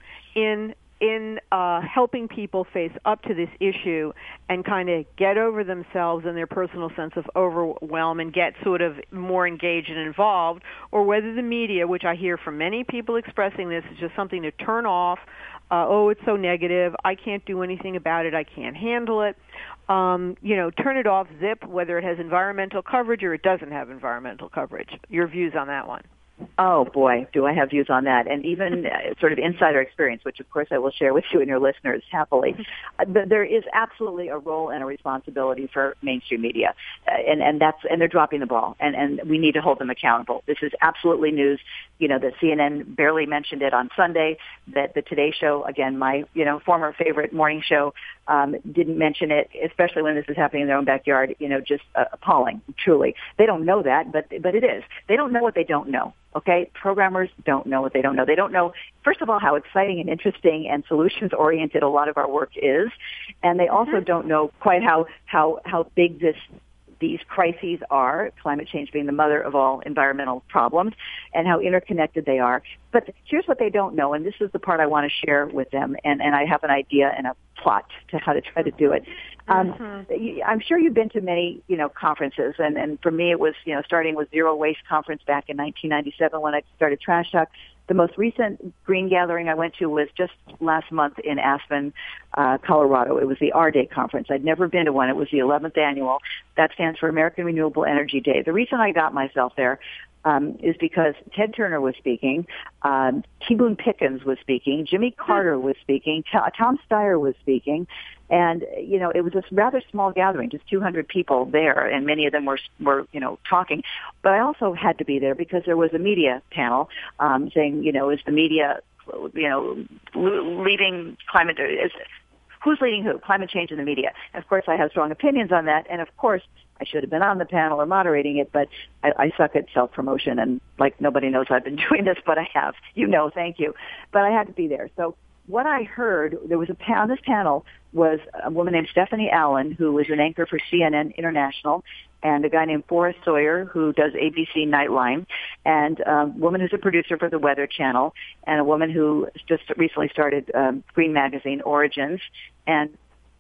in in uh, helping people face up to this issue and kind of get over themselves and their personal sense of overwhelm and get sort of more engaged and involved, or whether the media, which I hear from many people expressing this, is just something to turn off. Uh, oh, it's so negative. I can't do anything about it. I can't handle it. Um, you know, turn it off, zip, whether it has environmental coverage or it doesn't have environmental coverage. Your views on that one? Oh, boy, do I have views on that. And even uh, sort of insider experience, which, of course, I will share with you and your listeners happily. Uh, there is absolutely a role and a responsibility for mainstream media. Uh, and, and that's and they're dropping the ball, and, and we need to hold them accountable. This is absolutely news. You know, the C N N barely mentioned it on Sunday, that the Today Show, again, my, you know, former favorite morning show, um, didn't mention it, especially when this is happening in their own backyard. You know, just uh, appalling, truly. They don't know that, but but it is. They don't know what they don't know. Okay, programmers don't know what they don't know. They don't know, first of all, how exciting and interesting and solutions-oriented a lot of our work is, and they also mm-hmm. don't know quite how how how big this these crises are, climate change being the mother of all environmental problems, and how interconnected they are. But here's what they don't know, and this is the part I want to share with them, and, and I have an idea and a plot to how to try to do it. Um, mm-hmm. I'm sure you've been to many, you know, conferences, and, and for me it was, you know, starting with Zero Waste Conference back in nineteen ninety-seven when I started Trash Talk. The most recent green gathering I went to was just last month in Aspen, uh, Colorado. It was the R Day conference. I'd never been to one. It was the eleventh annual. That stands for American Renewable Energy Day. The reason I got myself there um, is because Ted Turner was speaking, um, T. Boone Pickens was speaking, Jimmy Carter was speaking, Tom Steyer was speaking, and, you know, it was a rather small gathering, just two hundred people there, and many of them were, were, you know, talking. But I also had to be there because there was a media panel um, saying, you know, is the media, you know, leading climate, is, who's leading who? Climate change in the media. And of course, I have strong opinions on that, and of course, I should have been on the panel or moderating it, but I, I suck at self-promotion, and like nobody knows I've been doing this, but I have. You know, thank you. But I had to be there. So what I heard, there was a panel, on this panel was a woman named Stephanie Allen, who was an anchor for C N N International, and a guy named Forrest Sawyer, who does A B C Nightline, and a woman who's a producer for the Weather Channel, and a woman who just recently started um, Green Magazine Origins, and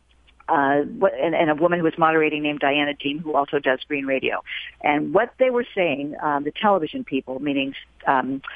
Uh, and, and a woman who was moderating named Diana Dean, who also does Green Radio. And what they were saying, um, the television people, meaning um,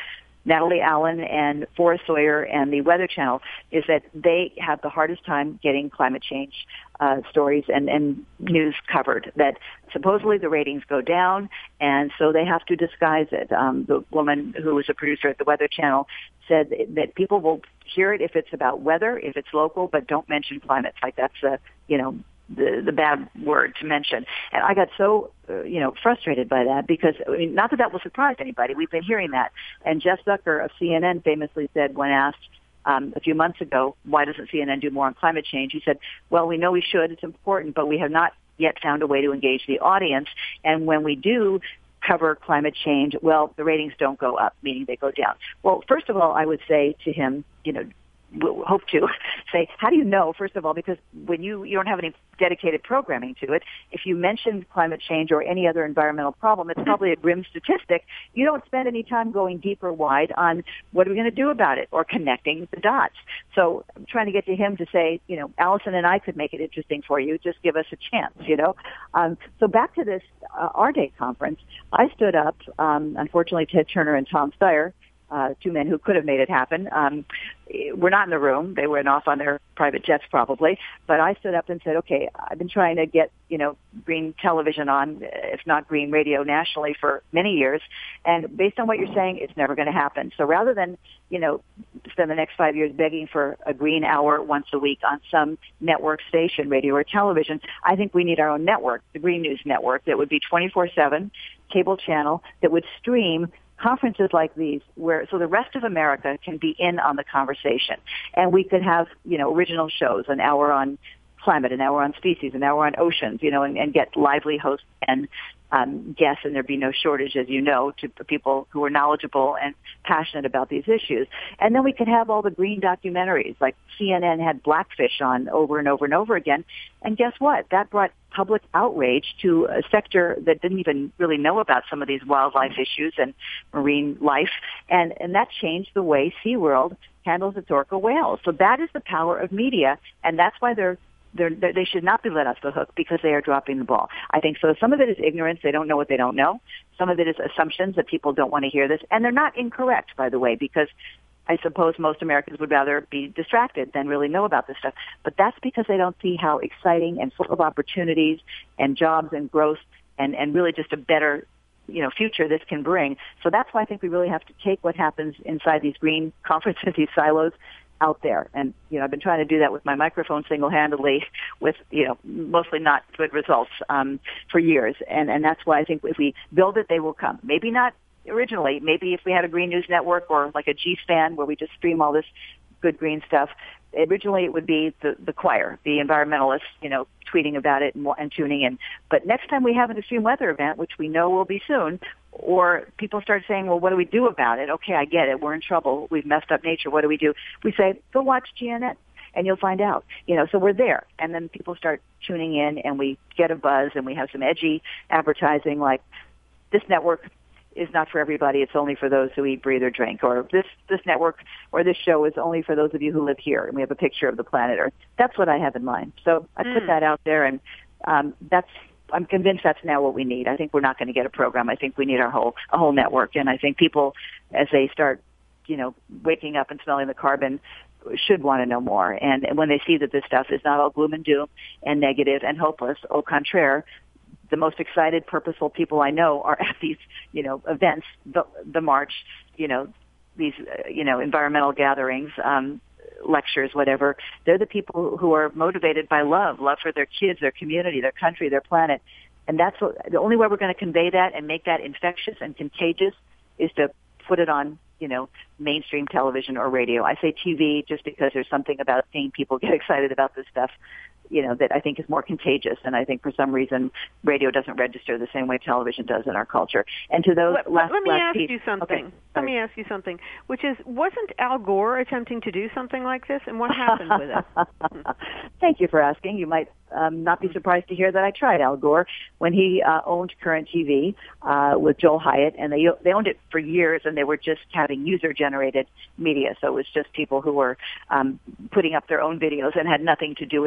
Natalie Allen and Forrest Sawyer and the Weather Channel is that they have the hardest time getting climate change uh, stories and, and news covered, that supposedly the ratings go down, and so they have to disguise it. Um, the woman who was a producer at the Weather Channel said that people will hear it if it's about weather, if it's local, but don't mention climate. Like that's a, you know, the, the bad word to mention. And I got so, uh, you know, frustrated by that because, I mean, not that that will surprise anybody. We've been hearing that. And Jeff Zucker of C N N famously said when asked um, a few months ago, why doesn't C N N do more on climate change? He said, well, we know we should. It's important, but we have not yet found a way to engage the audience. And when we do cover climate change, well, the ratings don't go up, meaning they go down. Well, first of all, I would say to him, you know, we'll hope to say, how do you know, first of all, because when you, you don't have any dedicated programming to it, if you mention climate change or any other environmental problem, it's probably a grim statistic. You don't spend any time going deep or wide on what are we going to do about it or connecting the dots. So I'm trying to get to him to say, you know, Allison and I could make it interesting for you. Just give us a chance, you know. Um, so back to this uh, Our Day conference, I stood up, um, unfortunately, Ted Turner and Tom Steyer, Uh, two men who could have made it happen, um, were not in the room. They went off on their private jets probably. But I stood up and said, okay, I've been trying to get, you know, green television on, if not green radio nationally for many years. And based on what you're saying, it's never going to happen. So rather than, you know, spend the next five years begging for a green hour once a week on some network station, radio or television, I think we need our own network, the Green News Network, that would be twenty-four seven, cable channel, that would stream conferences like these where so the rest of America can be in on the conversation, and we could have, you know, original shows, an hour on climate, an hour on species, an hour on oceans, you know, and, and get lively hosts and um, guests, and there'd be no shortage, as you know, to people who are knowledgeable and passionate about these issues. And then we could have all the green documentaries, like C N N had Blackfish on over and over and over again, and guess what? That brought public outrage to a sector that didn't even really know about some of these wildlife issues and marine life, and, and that changed the way SeaWorld handles its orca whales. So that is the power of media, and that's why they're They're, they're, they should not be let off the hook because they are dropping the ball. I think so. Some of it is ignorance. They don't know what they don't know. Some of it is assumptions that people don't want to hear this. And they're not incorrect, by the way, because I suppose most Americans would rather be distracted than really know about this stuff. But that's because they don't see how exciting and full of opportunities and jobs and growth and, and really just a better, you know, future this can bring. So that's why I think we really have to take what happens inside these green conferences, these silos, out there. And, you know, I've been trying to do that with my microphone single-handedly with, you know, mostly not good results um, for years. And, and that's why I think if we build it, they will come. Maybe not originally. Maybe if we had a Green News Network or like a G-SPAN where we just stream all this good green stuff, originally it would be the, the choir, the environmentalists, you know, tweeting about it and, and tuning in. But next time we have an extreme weather event, which we know will be soon, or people start saying, well, what do we do about it? Okay, I get it. We're in trouble. We've messed up nature. What do we do? We say, go watch G N N and you'll find out. You know, so we're there. And then people start tuning in and we get a buzz and we have some edgy advertising like this network is not for everybody. It's only for those who eat, breathe, or drink. Or this, this network or this show is only for those of you who live here. And we have a picture of the planet Earth. That's what I have in mind. So I mm. put that out there, and um, that's, I'm convinced that's now what we need. I think we're not going to get a program. I think we need our whole, a whole network. And I think people, as they start, you know, waking up and smelling the carbon, should want to know more. And when they see that this stuff is not all gloom and doom and negative and hopeless, au contraire, the most excited, purposeful people I know are at these, you know, events, the, the march, you know, these, uh, you know, environmental gatherings, um, lectures, whatever. They're the people who are motivated by love, love for their kids, their community, their country, their planet. And that's what, the only way we're going to convey that and make that infectious and contagious is to put it on, you know, mainstream television or radio. I say T V just because there's something about seeing people get excited about this stuff, you know, that I think is more contagious. And I think for some reason radio doesn't register the same way television does in our culture. And to those let, last, let me last ask piece, you something. Okay, let me ask you something, which is, wasn't Al Gore attempting to do something like this, and what happened with it? Thank you for asking. You might um, not be surprised to hear that I tried Al Gore when he uh, owned Current T V uh, with Joel Hyatt, and they they owned it for years, and they were just having user-generated media, so it was just people who were um, putting up their own videos and had nothing to do with anything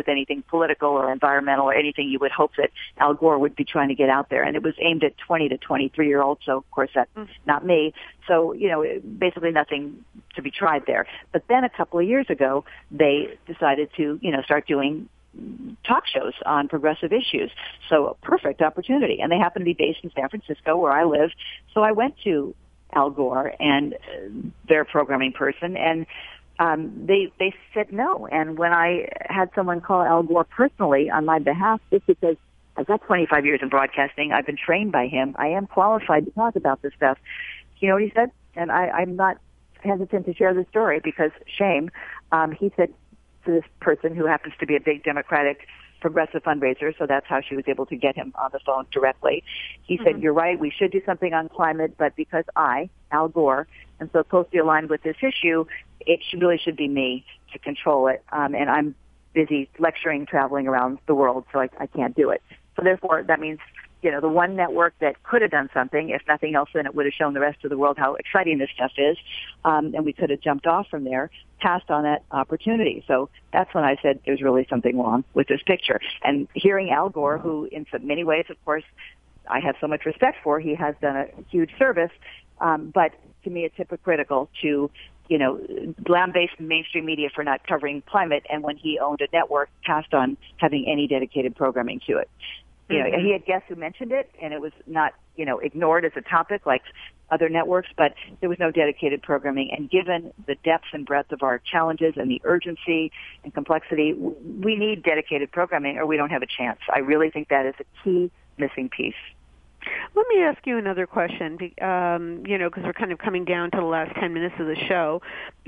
political or environmental or anything you would hope that Al Gore would be trying to get out there. And it was aimed at twenty to twenty-three year olds. So of course that's mm. not me. So, you know, basically nothing to be tried there. But then a couple of years ago, they decided to, you know, start doing talk shows on progressive issues. So a perfect opportunity. And they happen to be based in San Francisco where I live. So I went to Al Gore and their programming person, and um, they they said no. And when I had someone call Al Gore personally on my behalf, just because I've got twenty-five years in broadcasting, I've been trained by him, I am qualified to talk about this stuff. You know what he said? And I, I'm not hesitant to share the story because shame. Um, he said to this person who happens to be a big Democratic progressive fundraiser, so that's how she was able to get him on the phone directly. He mm-hmm. said, you're right, we should do something on climate, but because I, Al Gore, am so closely aligned with this issue, it should, really should be me to control it. Um, and I'm busy lecturing, traveling around the world, so I, I can't do it. So therefore, that means, you know, the one network that could have done something, if nothing else, then it would have shown the rest of the world how exciting this stuff is, um, and we could have jumped off from there, passed on that opportunity. So that's when I said there's really something wrong with this picture. And hearing Al Gore, who in so many ways, of course, I have so much respect for, he has done a huge service, um, but to me it's hypocritical to, you know, lambaste mainstream media for not covering climate, and when he owned a network, passed on having any dedicated programming to it. You know, he had guests who mentioned it, and it was not, you know, ignored as a topic like other networks, but there was no dedicated programming. And given the depth and breadth of our challenges and the urgency and complexity, we need dedicated programming or we don't have a chance. I really think that is a key missing piece. Let me ask you another question, um, you know, because we're kind of coming down to the last ten minutes of the show.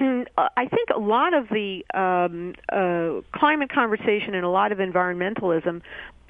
I think a lot of the um, uh, climate conversation and a lot of environmentalism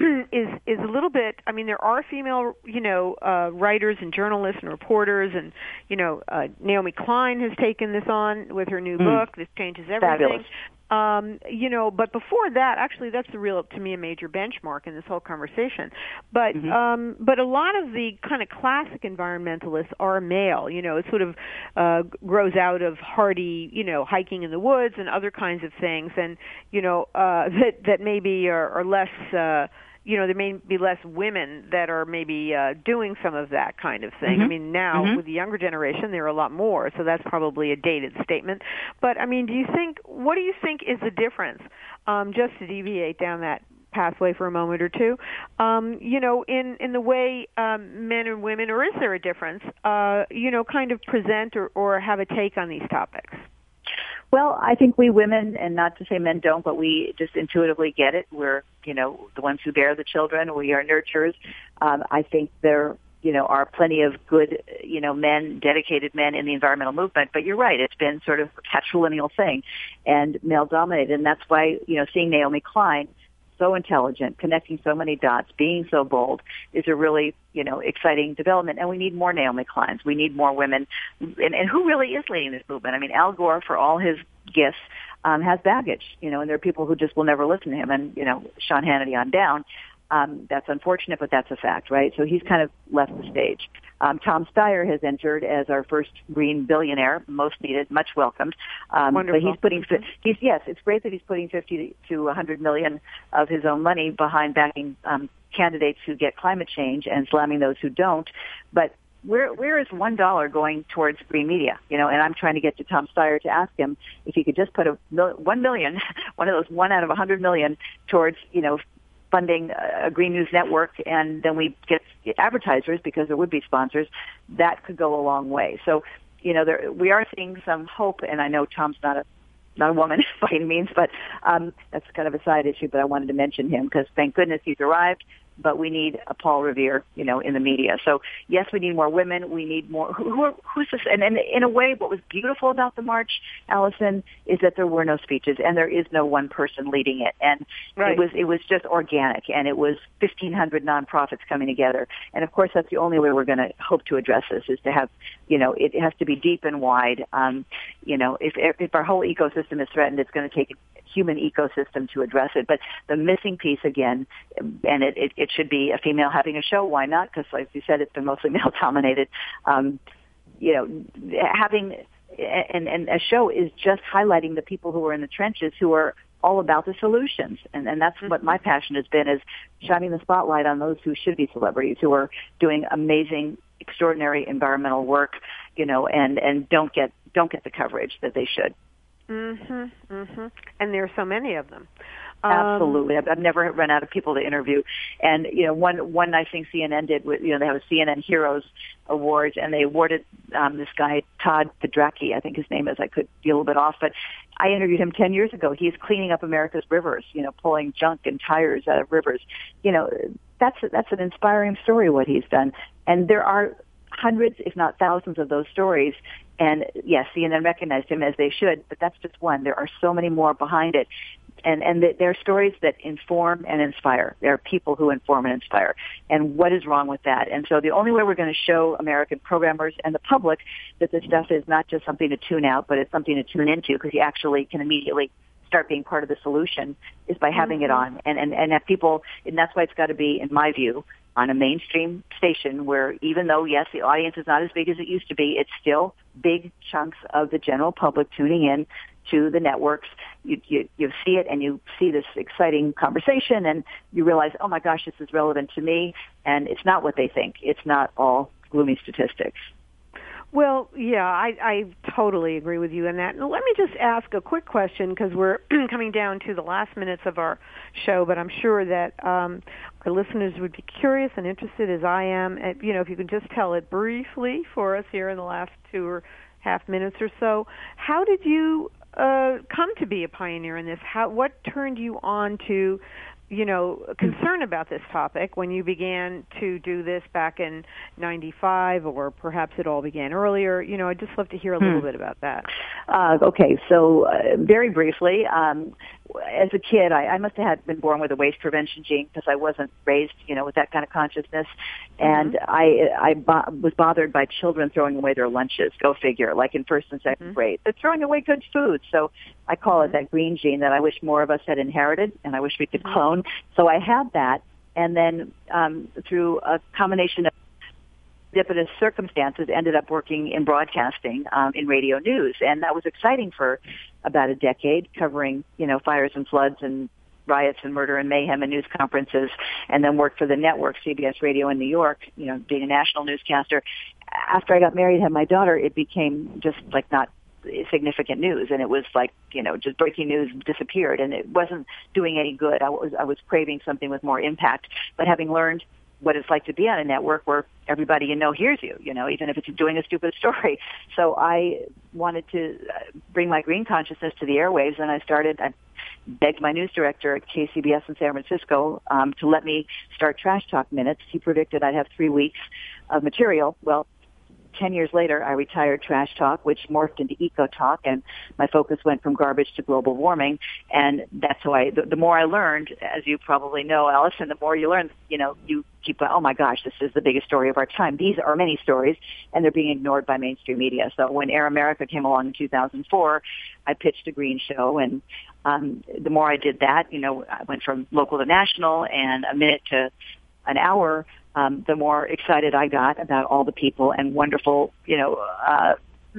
is is a little bit, I mean, there are female, you know, uh, writers and journalists and reporters, and, you know, uh, Naomi Klein has taken this on with her new mm. book, This Changes Everything. Fabulous. Um, you know, but before that, actually, that's the real, to me, a major benchmark in this whole conversation. But mm-hmm. um, but a lot of the kind of classic environmentalists are male. You know, it sort of uh, grows out of hardy, you know, hiking in the woods and other kinds of things, and you know uh, that that maybe are, are less. Uh, You know, there may be less women that are maybe uh, doing some of that kind of thing. Mm-hmm. I mean, now mm-hmm. with the younger generation, there are a lot more, so that's probably a dated statement. But, I mean, do you think, what do you think is the difference, um, just to deviate down that pathway for a moment or two, um, you know, in, in the way um, men and women, or is there a difference, uh, you know, kind of present or, or have a take on these topics? Well, I think we women, and not to say men don't, but we just intuitively get it. We're, you know, the ones who bear the children. We are nurturers. Um, I think there, you know, are plenty of good, you know, men, dedicated men in the environmental movement. But you're right. It's been sort of a patrilineal thing and male-dominated. And that's why, you know, seeing Naomi Klein, so intelligent, connecting so many dots, being so bold, is a really, you know, exciting development. And we need more Naomi Kleins. We need more women. And, and who really is leading this movement? I mean, Al Gore, for all his gifts, um, has baggage, you know, and there are people who just will never listen to him. And, you know, Sean Hannity on down. Um, that's unfortunate, but that's a fact, right? So he's kind of left the stage. Um, Tom Steyer has entered as our first green billionaire, most needed, much welcomed. Um, Wonderful. But he's putting, he's yes, it's great that he's putting fifty to one hundred million of his own money behind backing um, candidates who get climate change and slamming those who don't. But where where is one dollar going towards green media? You know, and I'm trying to get to Tom Steyer to ask him if he could just put a mil- one million, one of those one out of a hundred million towards, you know, funding a Green News Network, and then we get advertisers because there would be sponsors. That could go a long way. So, you know, there, we are seeing some hope, and I know Tom's not a not a woman by any means, but um, that's kind of a side issue. But I wanted to mention him because thank goodness he's arrived. But we need a Paul Revere, you know, in the media. So yes, we need more women. We need more. Who, who are, who's this? And, and in a way, what was beautiful about the march, Allison, is that there were no speeches and there is no one person leading it. And right. it was it was just organic, and it was fifteen hundred nonprofits coming together. And of course, that's the only way we're going to hope to address this is to have, you know, it has to be deep and wide. Um, you know, if if our whole ecosystem is threatened, it's going to take human ecosystem to address it. But the missing piece again, and it, it, it should be a female having a show. Why not? Because like you said, it's been mostly male dominated. Um, you know, having and, and a show is just highlighting the people who are in the trenches, who are all about the solutions. And, and that's what my passion has been, is shining the spotlight on those who should be celebrities, who are doing amazing, extraordinary environmental work, you know, and, and don't get don't get the coverage that they should. Mhm, mhm. And there are so many of them. Absolutely, Um, I've, I've never run out of people to interview. And you know, one one nice thing C N N did, with, you know, they have a C N N Heroes Awards, and they awarded um, this guy Todd Pedracki, I think his name is. I could be a little bit off, but I interviewed him ten years ago. He's cleaning up America's rivers, you know, pulling junk and tires out of rivers. You know, that's that's an inspiring story what he's done, and there are hundreds, if not thousands, of those stories. And yes, C N N recognized him, as they should, but that's just one. There are so many more behind it. And, and there are stories that inform and inspire. There are people who inform and inspire. And what is wrong with that? And so the only way we're going to show American programmers and the public that this stuff is not just something to tune out, but it's something to tune into, because you actually can immediately start being part of the solution, is by having mm-hmm. it on. And, and, and that people, and that's why it's got to be, in my view, on a mainstream station where, even though, yes, the audience is not as big as it used to be, it's still big chunks of the general public tuning in to the networks. You, you, you see it, and you see this exciting conversation, and you realize, oh my gosh, this is relevant to me, and it's not what they think. It's not all gloomy statistics. Well, yeah, I, I totally agree with you in that. Now, let me just ask a quick question, because we're coming down to the last minutes of our show, but I'm sure that um, our listeners would be curious and interested, as I am. And, you know, if you could just tell it briefly for us here in the last two or half minutes or so, how did you uh, come to be a pioneer in this? How, what turned you on to, you know, concern about this topic when you began to do this back in ninety-five, or perhaps it all began earlier? You know, I'd just love to hear a little hmm. bit about that. Uh, okay, so uh, very briefly, um, as a kid, I, I must have had been born with a waste prevention gene, because I wasn't raised, you know, with that kind of consciousness. And mm-hmm. I, I bo- was bothered by children throwing away their lunches. Go figure, like in first and second mm-hmm. grade. They're throwing away good food. So I call mm-hmm. it that green gene that I wish more of us had inherited, and I wish we could mm-hmm. clone. So I had that. And then um, through a combination of serendipitous circumstances, ended up working in broadcasting, um, in radio news. And that was exciting for about a decade, covering, you know, fires and floods and riots and murder and mayhem and news conferences, and then worked for the network, C B S Radio in New York, you know, being a national newscaster. After I got married and had my daughter, it became just like not significant news, and it was like, you know, just breaking news disappeared, and it wasn't doing any good. I was I was craving something with more impact. But having learned what it's like to be on a network where everybody you know hears you, you know, even if it's doing a stupid story. So I wanted to bring my green consciousness to the airwaves, and I started, I begged my news director at K C B S in San Francisco um, to let me start Trash Talk Minutes. He predicted I'd have three weeks of material. Well, ten years later, I retired Trash Talk, which morphed into Eco Talk, and my focus went from garbage to global warming. And that's how I, the, the more I learned, as you probably know, Allison, the more you learn, you know, you keep going, oh my gosh, this is the biggest story of our time. These are many stories, and they're being ignored by mainstream media. So when Air America came along in two thousand four, I pitched a green show, and um, the more I did that, you know, I went from local to national and a minute to an hour. Um, the more excited I got about all the people and wonderful, you know, uh,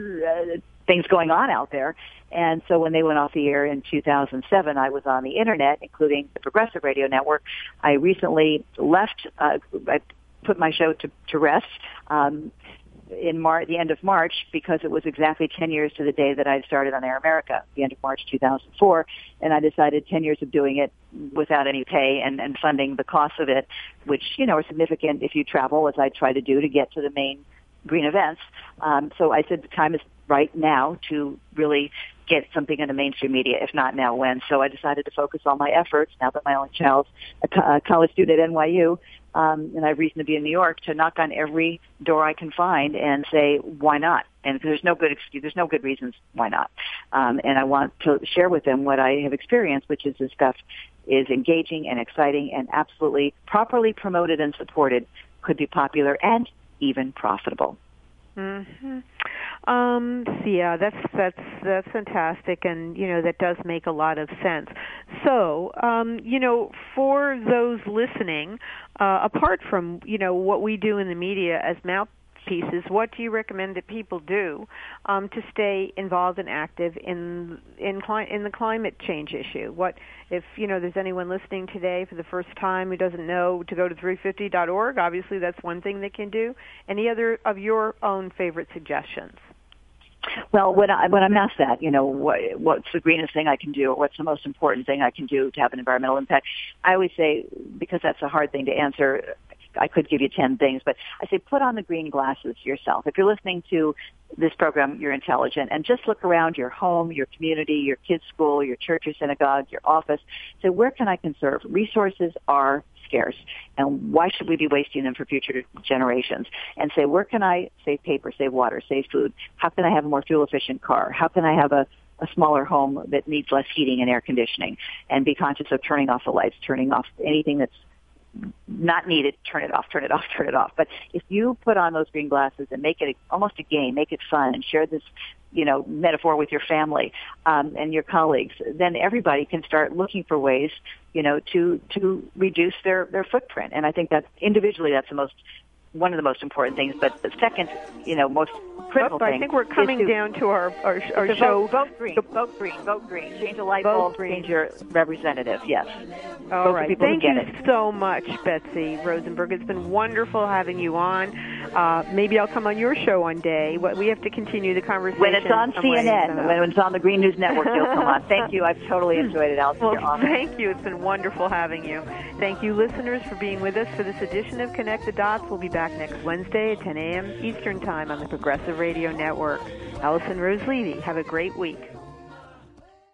things going on out there. And so when they went off the air in two thousand seven, I was on the internet, including the Progressive Radio Network. I recently left, uh, I put my show to, to rest, um, in Mar- the end of March, because it was exactly ten years to the day that I started on Air America, the end of March two thousand four, and I decided ten years of doing it without any pay and, and funding the costs of it, which, you know, are significant if you travel, as I try to do, to get to the main green events. Um, so I said the time is right now to really get something in the mainstream media, if not now, when. So I decided to focus all my efforts, now that my only child's a, co- a college student at N Y U, um, and I have reason to be in New York, to knock on every door I can find and say, why not? And there's no good excuse, there's no good reasons why not. Um, and I want to share with them what I have experienced, which is this stuff is engaging and exciting and absolutely properly promoted and supported, could be popular and even profitable. Mm-hmm. Um, so yeah, that's that's that's fantastic, and you know that does make a lot of sense. So, um, you know, for those listening, uh, apart from you know what we do in the media as mouthpieces pieces, what do you recommend that people do um, to stay involved and active in in, cli- in the climate change issue? What if you know there's anyone listening today for the first time who doesn't know to go to three fifty dot org? Obviously, that's one thing they can do. Any other of your own favorite suggestions? Well, when, I, when I'm asked that, you know, what, what's the greenest thing I can do, or what's the most important thing I can do to have an environmental impact, I always say, because that's a hard thing to answer, I could give you ten things, but I say put on the green glasses yourself. If you're listening to this program, you're intelligent, and just look around your home, your community, your kids' school, your church or synagogue, your office. So where can I conserve? Resources are scarce, and why should we be wasting them for future generations? And say, where can I save paper, save water, save food? How can I have a more fuel-efficient car? How can I have a a smaller home that needs less heating and air conditioning? And be conscious of turning off the lights, turning off anything that's not needed, turn it off, turn it off, turn it off. But if you put on those green glasses and make it a, almost a game, make it fun, and share this, you know, metaphor with your family um, and your colleagues, then everybody can start looking for ways, you know, to to reduce their, their footprint. And I think that individually that's the most one of the most important things. But the second, you know, most critical oh, thing. I think we're coming to, down to our our, our to show. Vote, vote green, vote green, vote green. Change a light vote bulb, green. change your representative. Yes. All vote right. Thank you so much, Betsy Rosenberg. It's been wonderful having you on. Uh, maybe I'll come on your show one day. We have to continue the conversation. When it's on C N N, ways, uh, when it's on the Green News Network, you'll come on. Thank you. I've totally enjoyed it, Alison. Well, You're awesome. Thank you. It's been wonderful having you. Thank you, listeners, for being with us for this edition of Connect the Dots. We'll be back next Wednesday at ten a.m. Eastern Time on the Progressive Radio Network. Allison Rose Levy. Have a great week.